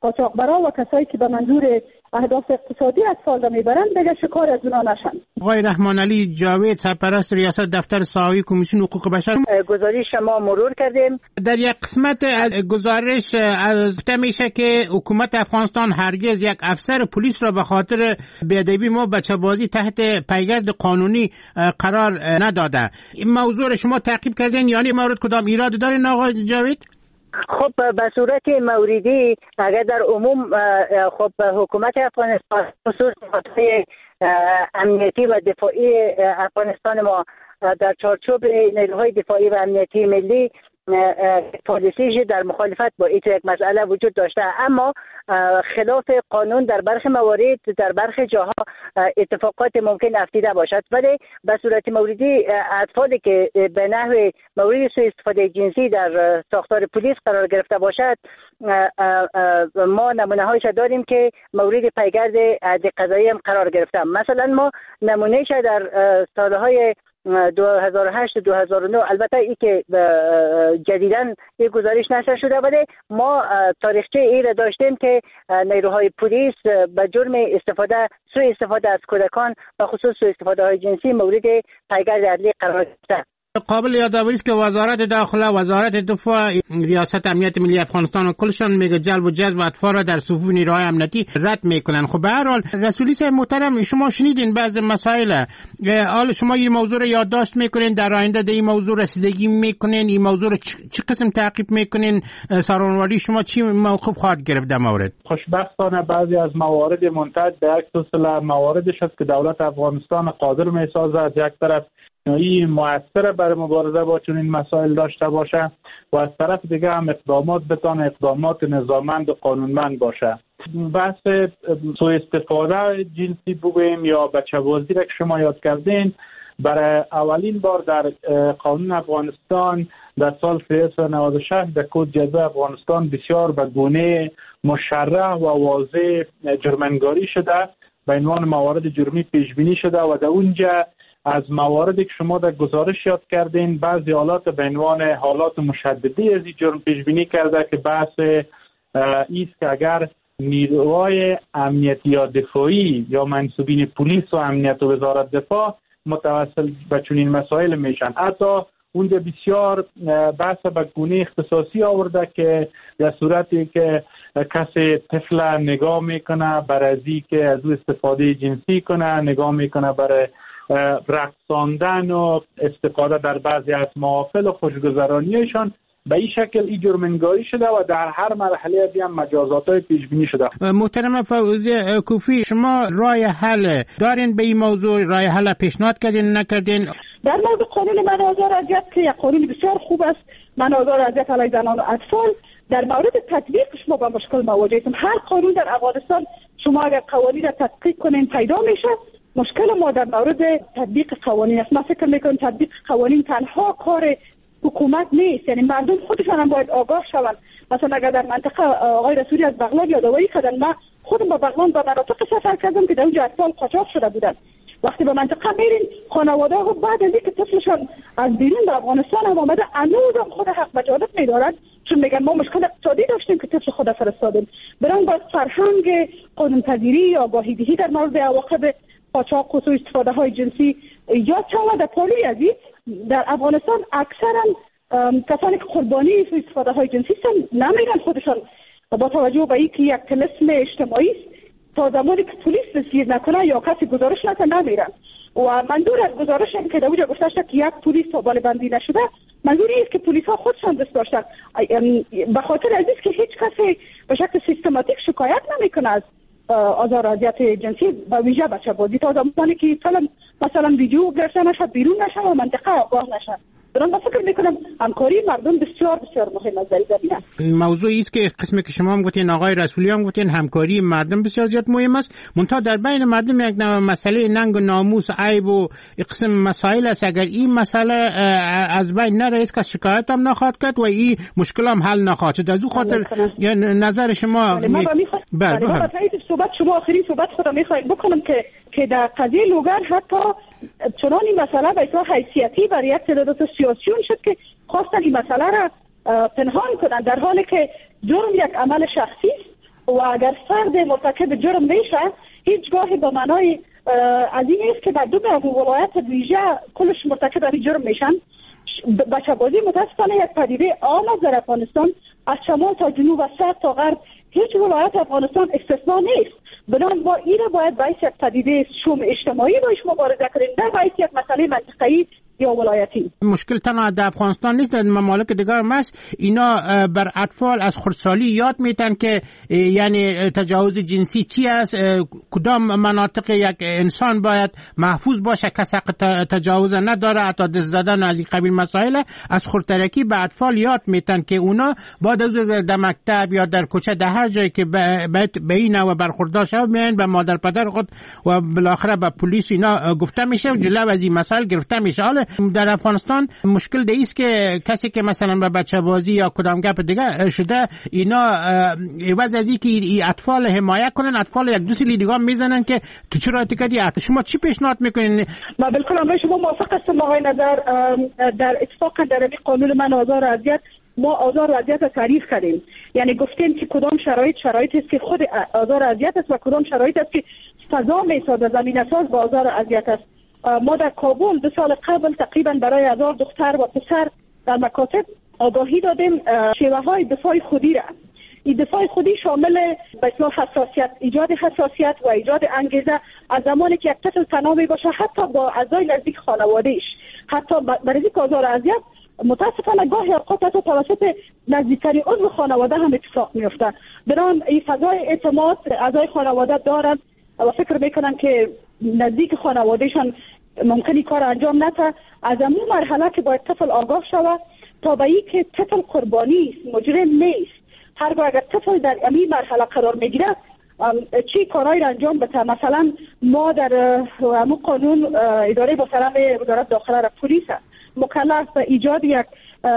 [SPEAKER 4] قاچاقبرا و کسایی که به منظور اهداف اقتصادی اطفال را میبرند دیگه شکار از اونا نشن.
[SPEAKER 21] آقای رحمان علی جاوید، سرپرست ریاست دفتر ساوی کمیسیون حقوق بشر،
[SPEAKER 8] گزارش ما مرور کردیم.
[SPEAKER 21] در یک قسمت از گزارش از میشه که حکومت افغانستان هرگز یک افسر پلیس را به خاطر بی‌ادبی ما بچه بازی تحت پیگرد قانونی قرار نداده. این موضوع را شما تعقیب کردین؟ یعنی مورد کدام ایراد دارین آقای جاوید؟
[SPEAKER 8] خب به صورت موردی اگر در عموم خب حکومت افغانستان خصوص خطای امنیتی و دفاعی افغانستان ما در چارچوب نیروهای دفاعی و امنیتی ملی پالیسیش در مخالفت با این یک مسئله وجود داشته، اما خلاف قانون در برخی موارد در برخی جاها اتفاقات ممکن افتیده باشد، ولی به صورت موردی اطفالی که به نحو مورد سوء استفاده جنسی در ساختار پلیس قرار گرفته باشد ما نمونه هایش داریم که مورد پیگرد عدل قضایی هم قرار گرفته. مثلا ما نمونهش در سالهای دو هزار و هشت دو هزار و نه، البته ای که جدیداً یک گزارش نشر شده، ولی ما تاریخچه ای را داشتیم که نیروهای پلیس به جرم استفاده سوء استفاده از کودکان و خصوص سوء استفاده های جنسی مورد پیگرد عدلی قرار گرفته.
[SPEAKER 21] قابل یادآوری است که وزارت داخله، وزارت دفاع، ریاست امنیت ملی افغانستان و کلشان میگه جلب و جذب اطفال را در صفوف نیروهای امنیتی رد میکنن. خب به هر حال رسولی صاحب محترم، شما شنیدین بعض مسائل، حال شما این موضوع را یادداشت میکنین، در آینده به این موضوع رسیدگی میکنین، این موضوع را چه قسم تعقیب میکنین؟ سازمانواری شما چی موقف خواهد گرفت در مورد؟
[SPEAKER 22] خوشبختانه بعضی از موارد منتج به یک سلسله مواردش است که دولت افغانستان قادر میسازد یک طرف این مؤثر برای مبارزه با چنین مسائل داشته باشه و از طرف دیگه هم اقدامات بتانه اقدامات نظاممند و قانونمند باشه. بحث سوء استفاده جنسی بگویم یا بچه‌بازی را که شما یاد کردین، برای اولین بار در قانون افغانستان در سال سیصد و نود و شش در کد جزای افغانستان بسیار به گونه مشرح و واضح جرم‌نگاری شده، به عنوان موارد جرمی پیش بینی شده و در اونجا از مواردی که شما در گزارش یاد کردین بعضی حالات به عنوان حالات مشددی از این جرم پیش بینی کرده که بحث ایست که اگر نیروهای امنیتی یا دفاعی یا منصوبین پلیس و امنیت و وزارت دفاع متوسل به چنین مسائل میشن، حتی اونجا بسیار بحث به گونه اختصاصی آورده که در صورتی که کسی طفل نگاه میکنه برای که از او استفاده جنسی کنه، نگاه میکنه برای رقصاندن و استفاده در بعضی از محافل و خوشگذرانیشان، به این شکل این جرم‌نگاری شده و در هر مرحله هم مجازات‌های پیش بینی شده.
[SPEAKER 21] محترم فوزیه کوفی، شما راه حل دارین به این موضوع؟ راه حل پیشنهاد کردین نکردین؟
[SPEAKER 4] در مورد قانون منع آزار و اذیت که یک قانون بسیار خوب است، منع آزار و اذیت علیه زنان و اطفال، در مورد تطبیقش ما با مشکل مواجه هستیم. هر قانون در افغانستان شما اگر قوانین را تطبیق کنین پیدا میشه، مشکل ما در مورد تطبیق قوانین است. ما فکر میکنم تطبیق قوانین تنها کار حکومت نیست، یعنی مردم خودشان هم باید آگاه شوند. مثلا اگر در منطقه آقای رسولی از بغلان یادآوری کردن، من خودم با بغلان به مناطق سفر کردم که در اونجا اطفال قاچاق شده بودن. وقتی به منطقه میرین خانواده ها بعد از اینکه طفلشان از بیرون به افغانستان هم آمده هنوز هم خود حق وجادت میدارن، چون میگن ما مشکل اقتصادی داشتیم که طفل خود فرستادیم. برام با فرهنگ قانون‌پذیری یا آگاهی‌دهی در مورد عواقب قاچاق و سوء استفاده های جنسی یا چند در پالوی ازی در افغانستان اکثرا کسانی که قربانی سوء استفاده های جنسی هستند نمیرن خودشان، با توجه به اینکه یک طلسم اجتماعی است، تا زمانی که پلیس رسید نکنه یا کسی گزارش نکنه نمیرن. و منظور از گزارش هم که در اونجا گفته شد که یک پلیس تابال بندی نشده، منظور است که پلیس ها خودشان دست داشتن، به خاطر از است که هیچ کسی به شکل سیستماتیک شکایت نمیکنه از آزار و اذیت جنسی و ویژه بچه بازی، تا زمانی که فیلم مثلا ویدیو گرفته نشد بیرون نشد و منطقه آگاه نشد. من فکر میکنم همکاری مردم بسیار بسیار مهم است در این زمینه.
[SPEAKER 21] موضوعی است که قسمی که شما هم گفتین، آقای رسولی هم گفتین، همکاری مردم بسیار زیاد مهم است. منتها در بین مردم یک مسئله ننگ و ناموس، عیب و قسم مسائل است. اگر این مسئله از بین نره هیچ کس شکایت هم نخواهد کرد و این مشکل هم حل نخواهد شد. از اون خاطر نظر شما
[SPEAKER 4] می... ما با تایید صحبت شما آخرین صحبت خودم میخوایم بکنم که که در قضیه لوگر حتی چنان این مسئله به اصطلاح حیثیتی برای یک تعداد سیاسیون شد که خواستن این مسئله را پنهان کنند، در حالی که جرم یک عمل شخصی است و اگر فرد مرتکب جرم میشه هیچگاه به معنای از این است که در دو ولایت ویژه کلش مرتکب جرم میشن. بچه بازی متاسفانه یک پدیده عام است در افغانستان، از شمال تا جنوب و شرق تا غرب هیچ ولایت افغانستان استثنا نیست. بنابراین با این باید باعث یک پدیده شوم اجتماعی باش مبارزه کنیم، نه باعث یک مسئله منطقه‌ای یا ولایتی.
[SPEAKER 21] مشکل تنها در افغانستان نیست، در ممالک دیگر هم است. اینا بر اطفال از خردسالی یاد میتن که یعنی تجاوز جنسی چی است، کدام مناطق یک انسان باید محفوظ باشه، کسی تجاوز نداره، حتی دست زدن از این قبیل مسائل از خردترکی به اطفال یاد میتن که اونا بعد از در مکتب یا در کوچه در هر جایی که به این نوع برخوردار شود میان به مادر پدر خود و بالاخره به پلیس اینا گفته میشه و جلو از این مسائل گرفته میشه. حالا در افغانستان مشکل ده ایست که کسی که مثلا به بچه بازی یا کدام گپ دیگه شده اینا عوض از اینکه ای اطفال حمایت کنن اطفال یک دو سیلی دیگه میزنن که تو چرا اتکادی شما چی پیشنهاد میکنین؟
[SPEAKER 4] ما بالکل امروز شما موافق هستم آقای نظر. در اتفاق در قانون من آزار و اذیت ما آزار و اذیت تعریف کردیم، یعنی گفتیم که کدام شرایط شرایطی است که خود آزار و اذیت است و کدام شرایط است که فضا میسازه زمینه ساز با آزار و اذیت است. ما در کابل دو سال قبل تقریبا برای هزار دختر و پسر در مکاتب آگاهی دادیم شیوه های دفاع خودی را. این دفاع خودی شامل به اصطلاح حساسیت، ایجاد حساسیت و ایجاد انگیزه از زمانی که یک طفل تنها می باشه حتی با اعضای نزدیک خانواده‌اش، حتی برای اینکه آزار و اذیت متاسفانه گاهی اوقات حتی توسط نزدیکترین عضو خانواده هم اتفاق میفته. بران این فضای اعتماد اعضای خانواده دارند و فکر میکنن که نزدیک خانوادهشان ممکنی کار انجام نده. از اون مرحله که باید طفل آگاه شود تا به این که طفل قربانی است، مجرم نیست. هرگاه اگر طفل در این مرحله قرار میگیره چی کارهایی را انجام بده. مثلا ما در همون قانون اداره با سلام وزارت داخله را پلیس مکلف به ایجاد یک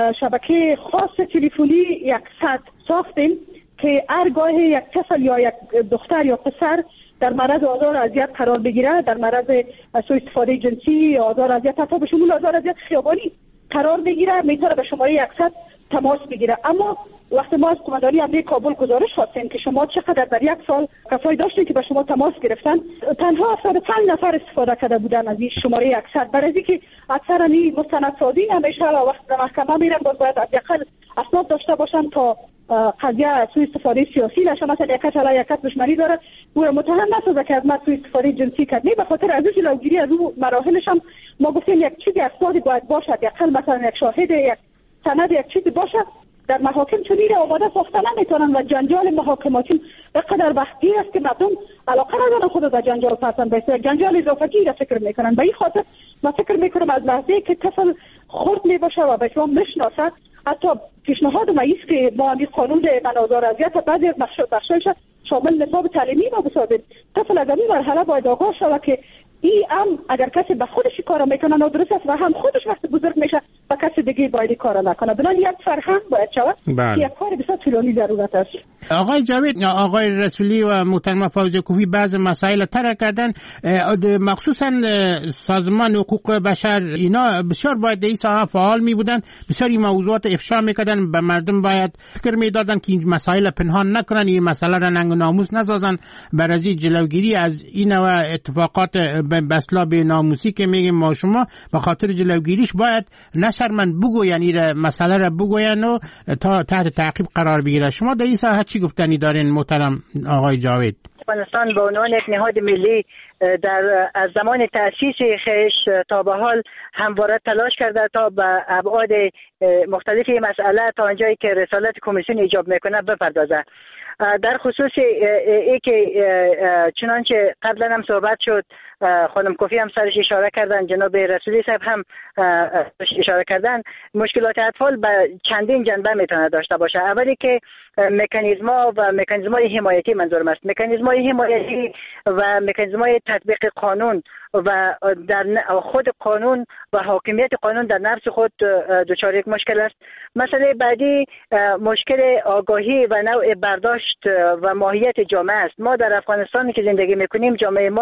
[SPEAKER 4] شبکه خاص تلفنی یک سد ساختیم که هرگاه یک طفل یا یک دختر یا پسر در معرض آزار و اذیت قرار بگیره، در معرض سوء استفاده جنسی یا آزار و اذیت حتی به شمول آزار و اذیت خیابانی قرار بگیره، میتونه به شماره صد تماس بگیره. اما وقتی ما از قماندانی امنیت کابل گزارش خواستیم که شما چقدر در یک سال کسایی داشتین که به شما تماس گرفتن، تنها هفتاد و پنج نفر استفاده کرده بودن از این شماره صد. برای اینکه اکثرا این مستندسازی نمیشه و وقتی به محکمه میرن باز باید حداقل اسناد داشته باشن تا قضیه سوء استفاده سیاسی نشه. مثلا یک کس علیه یک کس دشمنی داره او را متهم نسازه که از ما سوء استفاده جنسی کرد، نه به خاطر از جلوگیری از او مراحلش هم ما گفتیم یک چیزی اسنادی باید باشه، حداقل مثلا یک شاهد، یک سند، یک چیزی باشه. در محاکم چنین آماده ساخته نمیتونن و جنجال محاکماتی بقدر وقتی است که مردم علاقه ندارن خود در جنجال پرتن بسیار جنجال اضافی را فکر میکنن. به این خاطر من فکر میکنم از لحظه که طفل خرد میباشه و به اسلام میشناسه، حتی پیشنهاد ما است که ما همین قانون من آزار و اذیت بعضی از بخشایش شامل نصاب تعلیمی ما بسازیم. طفل از این مرحله باید آگاه شود که این هم اگر کسی به خودش کار میکنه نادرست است و هم خودش وقتی بزرگ میشه و کسی دیگه باید کار نکنه. بنابراین یک فرهنگ باید شود که یک کار بسیار طولانی ضرورت است.
[SPEAKER 21] آقای جاوید، آقای رسولی و محترم فوزی کوفی بعض مسائل طرح کردن، مخصوصا سازمان حقوق بشر اینا بسیار باید این ساحه فعال می بودن، بسیار این موضوعات افشا میکردن، به مردم باید فکر میدادن که این مسائل پنهان نکنن، این مسئله را ننگ و ناموس نسازن، برای جلوگیری از این نوع اتفاقات بسلا به ناموسی که میگیم ما شما به خاطر جلوگیریش باید نشرمند بگوین، این مسئله را بگوین و تا تحت تعقیب قرار بگیره. شما در این ساحه چی گفتنی دارین محترم آقای جاوید؟
[SPEAKER 8] افغانستان به عنوان یک نهاد ملی در از زمان تأسیس خیش تا به حال همواره تلاش کرده تا به ابعاد مختلفی مسئله تا آنجایی که رسالت کمیسیون ایجاب میکنه بپردازه. در خصوص ای که چنانچه قبلا هم صحبت شد، خانم کوفی هم سرش اشاره کردن، جناب رسولی صاحب هم اشاره کردن، مشکلات اطفال به چندین جنبه میتونه داشته باشه. اولی که مکانیزم‌ها و مکانیزم‌های حمایتی منظورم است، مکانیزم‌های حمایتی و مکانیزم‌های تطبیق قانون و در خود قانون و حاکمیت قانون در نفس خود دچار یک مشکل است. مسئله بعدی مشکل آگاهی و نوع برداشت و ماهیت جامعه است. ما در افغانستان که زندگی میکنیم، جامعه ما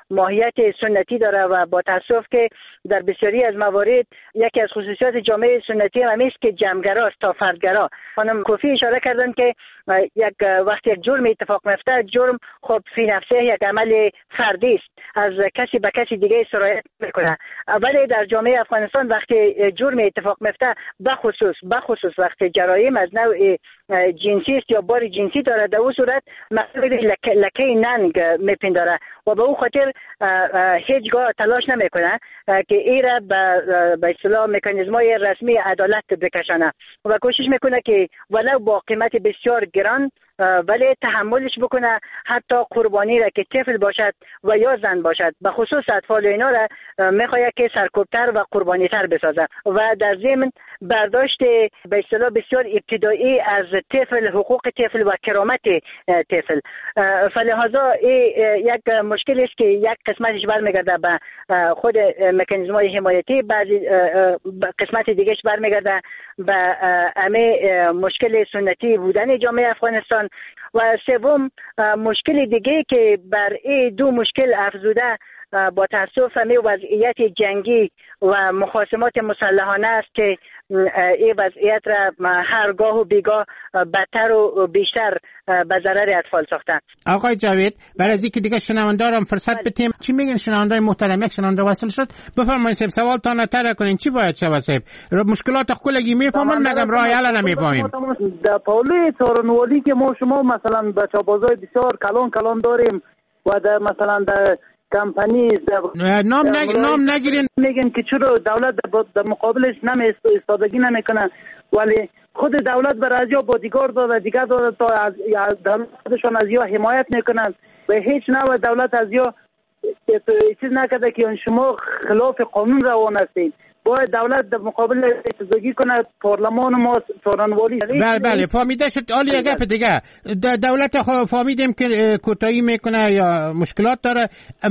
[SPEAKER 8] ماهیت سنتی داره و با تاسف که در بسیاری از موارد یکی از خصوصیات جامعه سنتی هم است که جمع‌گراست تا فردگرا. خانم کوفی اشاره کردن که یک وقتی یک جرم اتفاق میفته، جرم خب فی نفسه یک عمل فردی است، از کسی به کسی دیگه سرایت میکنه. ولی در جامعه افغانستان وقتی جرم اتفاق میفته، بخصوص بخصوص وقتی جرایم از نوع جنسی است یا بار جنسی داره، در اون صورت مسئله لکه, لکه ننگ میپنداره و به اون خاطر هیچگاه تلاش نمیکنه که ایره به اصطلاح مکانیزم‌های رسمی عدالت بکشانه و کوشش میکنه که ولو با قیمت بسیار گران ولی تحملش بکنه، حتی قربانی را که طفل باشد و یا زن باشد، به خصوص اطفال اینا را میخواد که سرکوبتر و قربانی تر بسازه و در ضمن برداشت به اصطلاح بسیار ابتدایی از طفل، حقوق طفل و کرامت طفل. فلهذا یک مشکل است که یک قسمتش برمیگرده به خود مکانیزم‌های حمایتی، بعضی قسمت دیگهش برمیگرده به همه مشکل سنتی بودن جامعه افغانستان و سوم مشکل دیگه که بر این دو مشکل افزوده با تاسف همه وضعیت جنگی و مخاصمات مسلحانه است که این وضعیت را هرگاه و بیگاه بدتر و بیشتر به ضرر اطفال ساخته.
[SPEAKER 21] آقای جاوید، برای از اینکه دیگه شنوندارم فرصت بدیم، چی میگن شنوندای محترم؟ یک شنونده وصل شد، بفرمایید صاحب، سوالتان تر کنین چی باید شود صاحب؟ مشکلات کلگی میفهمن مگم راه حل نمیفهمیم.
[SPEAKER 22] در پاله تورنوالی که ما شما مثلا بچه بازای بسیار کلان کلان داریم و در مثلا در کمپانی
[SPEAKER 21] نام نگ... نام نگیرین،
[SPEAKER 22] میگن که چرا دولت در مقابلش نمی ایستادگی نمیکنه، ولی خود دولت بر ازیا بادیگارد داده دیگه داده تا از دولت خودشان از یا حمایت میکنن و هیچ نوع دولت از یا چیز نکرده که شما خلاف قانون روان هستید. باید دولت در مقابل ایستادگی کنه. پارلمان ما تورنوالی
[SPEAKER 21] بله بله فهمیده شد. عالی یک گپ دیگه، دولت فهمیدیم که کوتاهی میکنه یا مشکلات داره،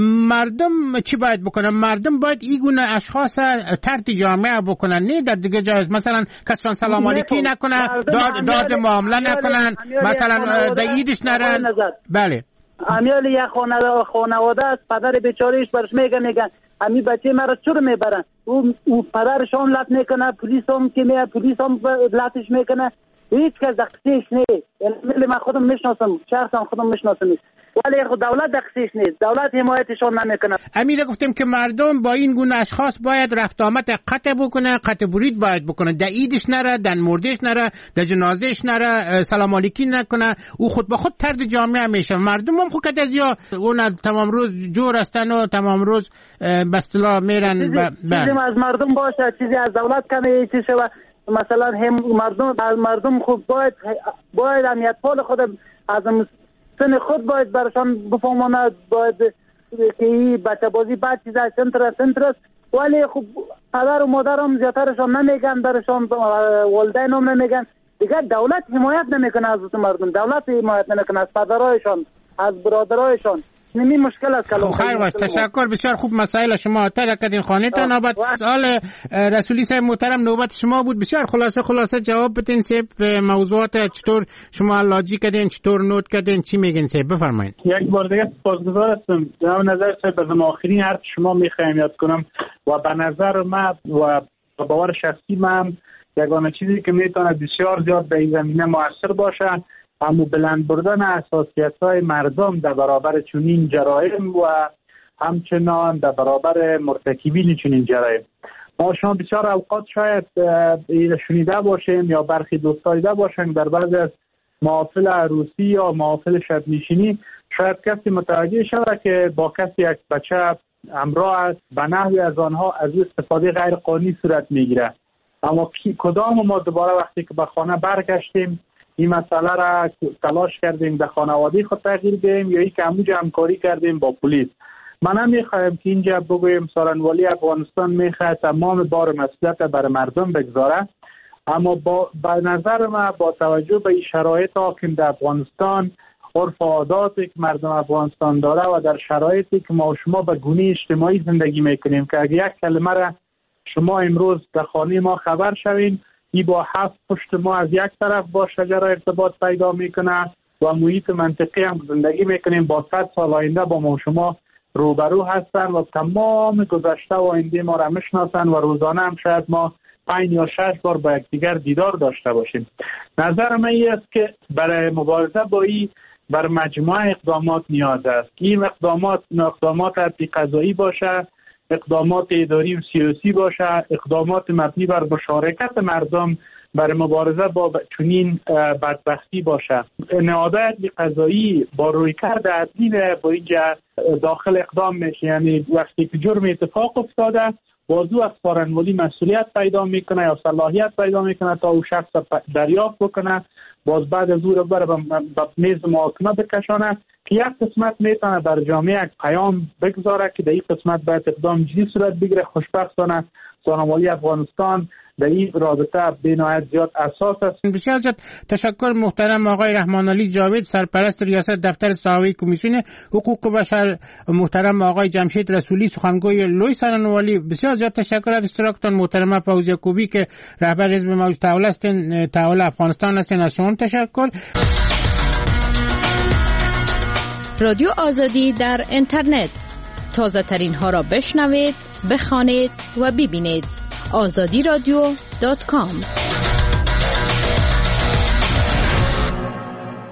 [SPEAKER 21] مردم چی باید بکنن؟ مردم باید این گونه اشخاص ترد جامعه بکنن، نه در دیگه جایز مثلا کسان سلام علیکی نکنه، داد داد معامله نکنن، مثلا در عیدش نرن. بله
[SPEAKER 22] امیال یک خانواده است، پدر بیچارهش برش میگه میگن امی بچه مرا چرا میبرن؟ او, او پدرشان لط میکنه، پلیس هم که میاد پلیس هم لطش میکنه، هیچ کس دقیقش نیست. یعنی من خودم میشناسم، شخصا خودم میشناسم، ولی خود دولت دقیقش نیست، دولت حمایتشان نمیکنه.
[SPEAKER 21] امیر گفتیم که مردم با این گونه اشخاص باید رفت آمد قطع بکنه، قطع برید باید بکنه، در عیدش نره، در مردش نره، در جنازهش نره، سلام علیکی نکنه، او خود به خود طرد جامعه میشه. مردم هم خود از یا اون تمام روز جور هستن و تمام روز به اصطلاح میرن.
[SPEAKER 22] چیزی از مردم باشه، چیزی از دولت کنه، چیزی مثلا هم مردم از مردم خوب باید باید امیت پال خود از سن خود باید برشان بفهماند، باید که این بچه بازی بعد چیز از سنتر سنتر است، ولی خب پدر و مادر هم زیادترشان نمیگن، برشان والدین هم نمیگن. دیگه دولت حمایت نمیکنه از مردم، دولت حمایت نمیکنه از پدرایشان، از برادرایشان. نمی مشکل است کلام.
[SPEAKER 21] خیر باش، تشکر، بسیار خوب مسائل شما تر کردین. خانه تا نوبت سوال رسولی صاحب محترم نوبت شما بود، بسیار خلاصه خلاصه جواب بدین صاحب. موضوعات چطور شما لاجی کردین، چطور نوت کردین، چی میگین صاحب؟ بفرمایید.
[SPEAKER 22] یک بار دیگه سپاسگزار هستم. در نظر صاحب از آخرین حرف شما میخوایم یاد کنم و به نظر من و باور شخصی من یگانه چیزی که میتونه بسیار زیاد به این زمینه موثر باشه اما بلند بردن حساسیت‌های مردم در برابر چنین جرایم و همچنان در برابر مرتکبین چنین جرایم. ما شما بسیار اوقات شاید شنیده باشیم یا برخی دوستان دیده باشن در بعضی از محافل عروسی یا محافل شب‌نشینی شاید کسی متوجه شود که با کسی یک بچه همراه است، به نحوی از آنها از استفاده غیر قانونی صورت میگیره. اما کدام ما دوباره وقتی که به خانه برگشتیم این مسئله را تلاش کردیم در خانواده خود تغییر دهیم یا یک همونجا همکاری کردیم با پلیس؟ من هم میخوایم که اینجا بگویم سارنوالی افغانستان میخواد تمام بار مسئولیت بر مردم بگذاره، اما با به نظر من با توجه به این شرایط حاکم در افغانستان، عرف و عاداتی که مردم افغانستان داره و در شرایطی که ما و شما به گونه اجتماعی زندگی میکنیم که اگه یک کلمه را شما امروز در خانه ما خبر شوین، ای با هفت پشت ما از یک طرف با شجره ارتباط پیدا میکنه و محیط منطقی هم زندگی میکنیم، با صد سال آینده با ما شما روبرو هستن و تمام گذشته و آینده ما را میشناسن و روزانه هم شاید ما پنج یا شش بار با یکدیگر دیدار داشته باشیم. نظر من این است که برای مبارزه با این بر مجموعه اقدامات نیاز است. این اقدامات اقدامات حتی قضایی باشه، اقدامات اداری و سیاسی باشه، اقدامات مبنی بر مشارکت مردم برای مبارزه با چنین بدبختی باشه. نهادهای قضایی با رویکرد عدلی با اینجا داخل اقدام میشه، یعنی وقتی که جرم اتفاق افتاده بازو از فارنولی مسئولیت پیدا میکنه یا صلاحیت پیدا میکنه تا او شخص دریافت بکنه، باز بعد از او رو بر به میز محاکمه بکشانه که یک قسمت میتونه در جامعه یک پیام بگذاره که در این قسمت باید اقدام جدی صورت بگیره. خوشبختانه سازمان افغانستان در این رابطه بینایت زیاد اساس است.
[SPEAKER 21] بسیار زیاد تشکر محترم آقای رحمان علی جاوید، سرپرست ریاست دفتر صحافی کمیسیون حقوق بشر، محترم آقای جمشید رسولی، سخنگوی لوی سرانوالی. بسیار زیاد تشکر از اشتراکتان. محترم فوزیه کوبی که رهبر حزب موج تحول هستین، تحول افغانستان هستین، از شما تشکر.
[SPEAKER 5] رادیو آزادی در اینترنت، تازه ترین ها را بشنوید، بخوانید و ببینید. آزادی رادیو دات کام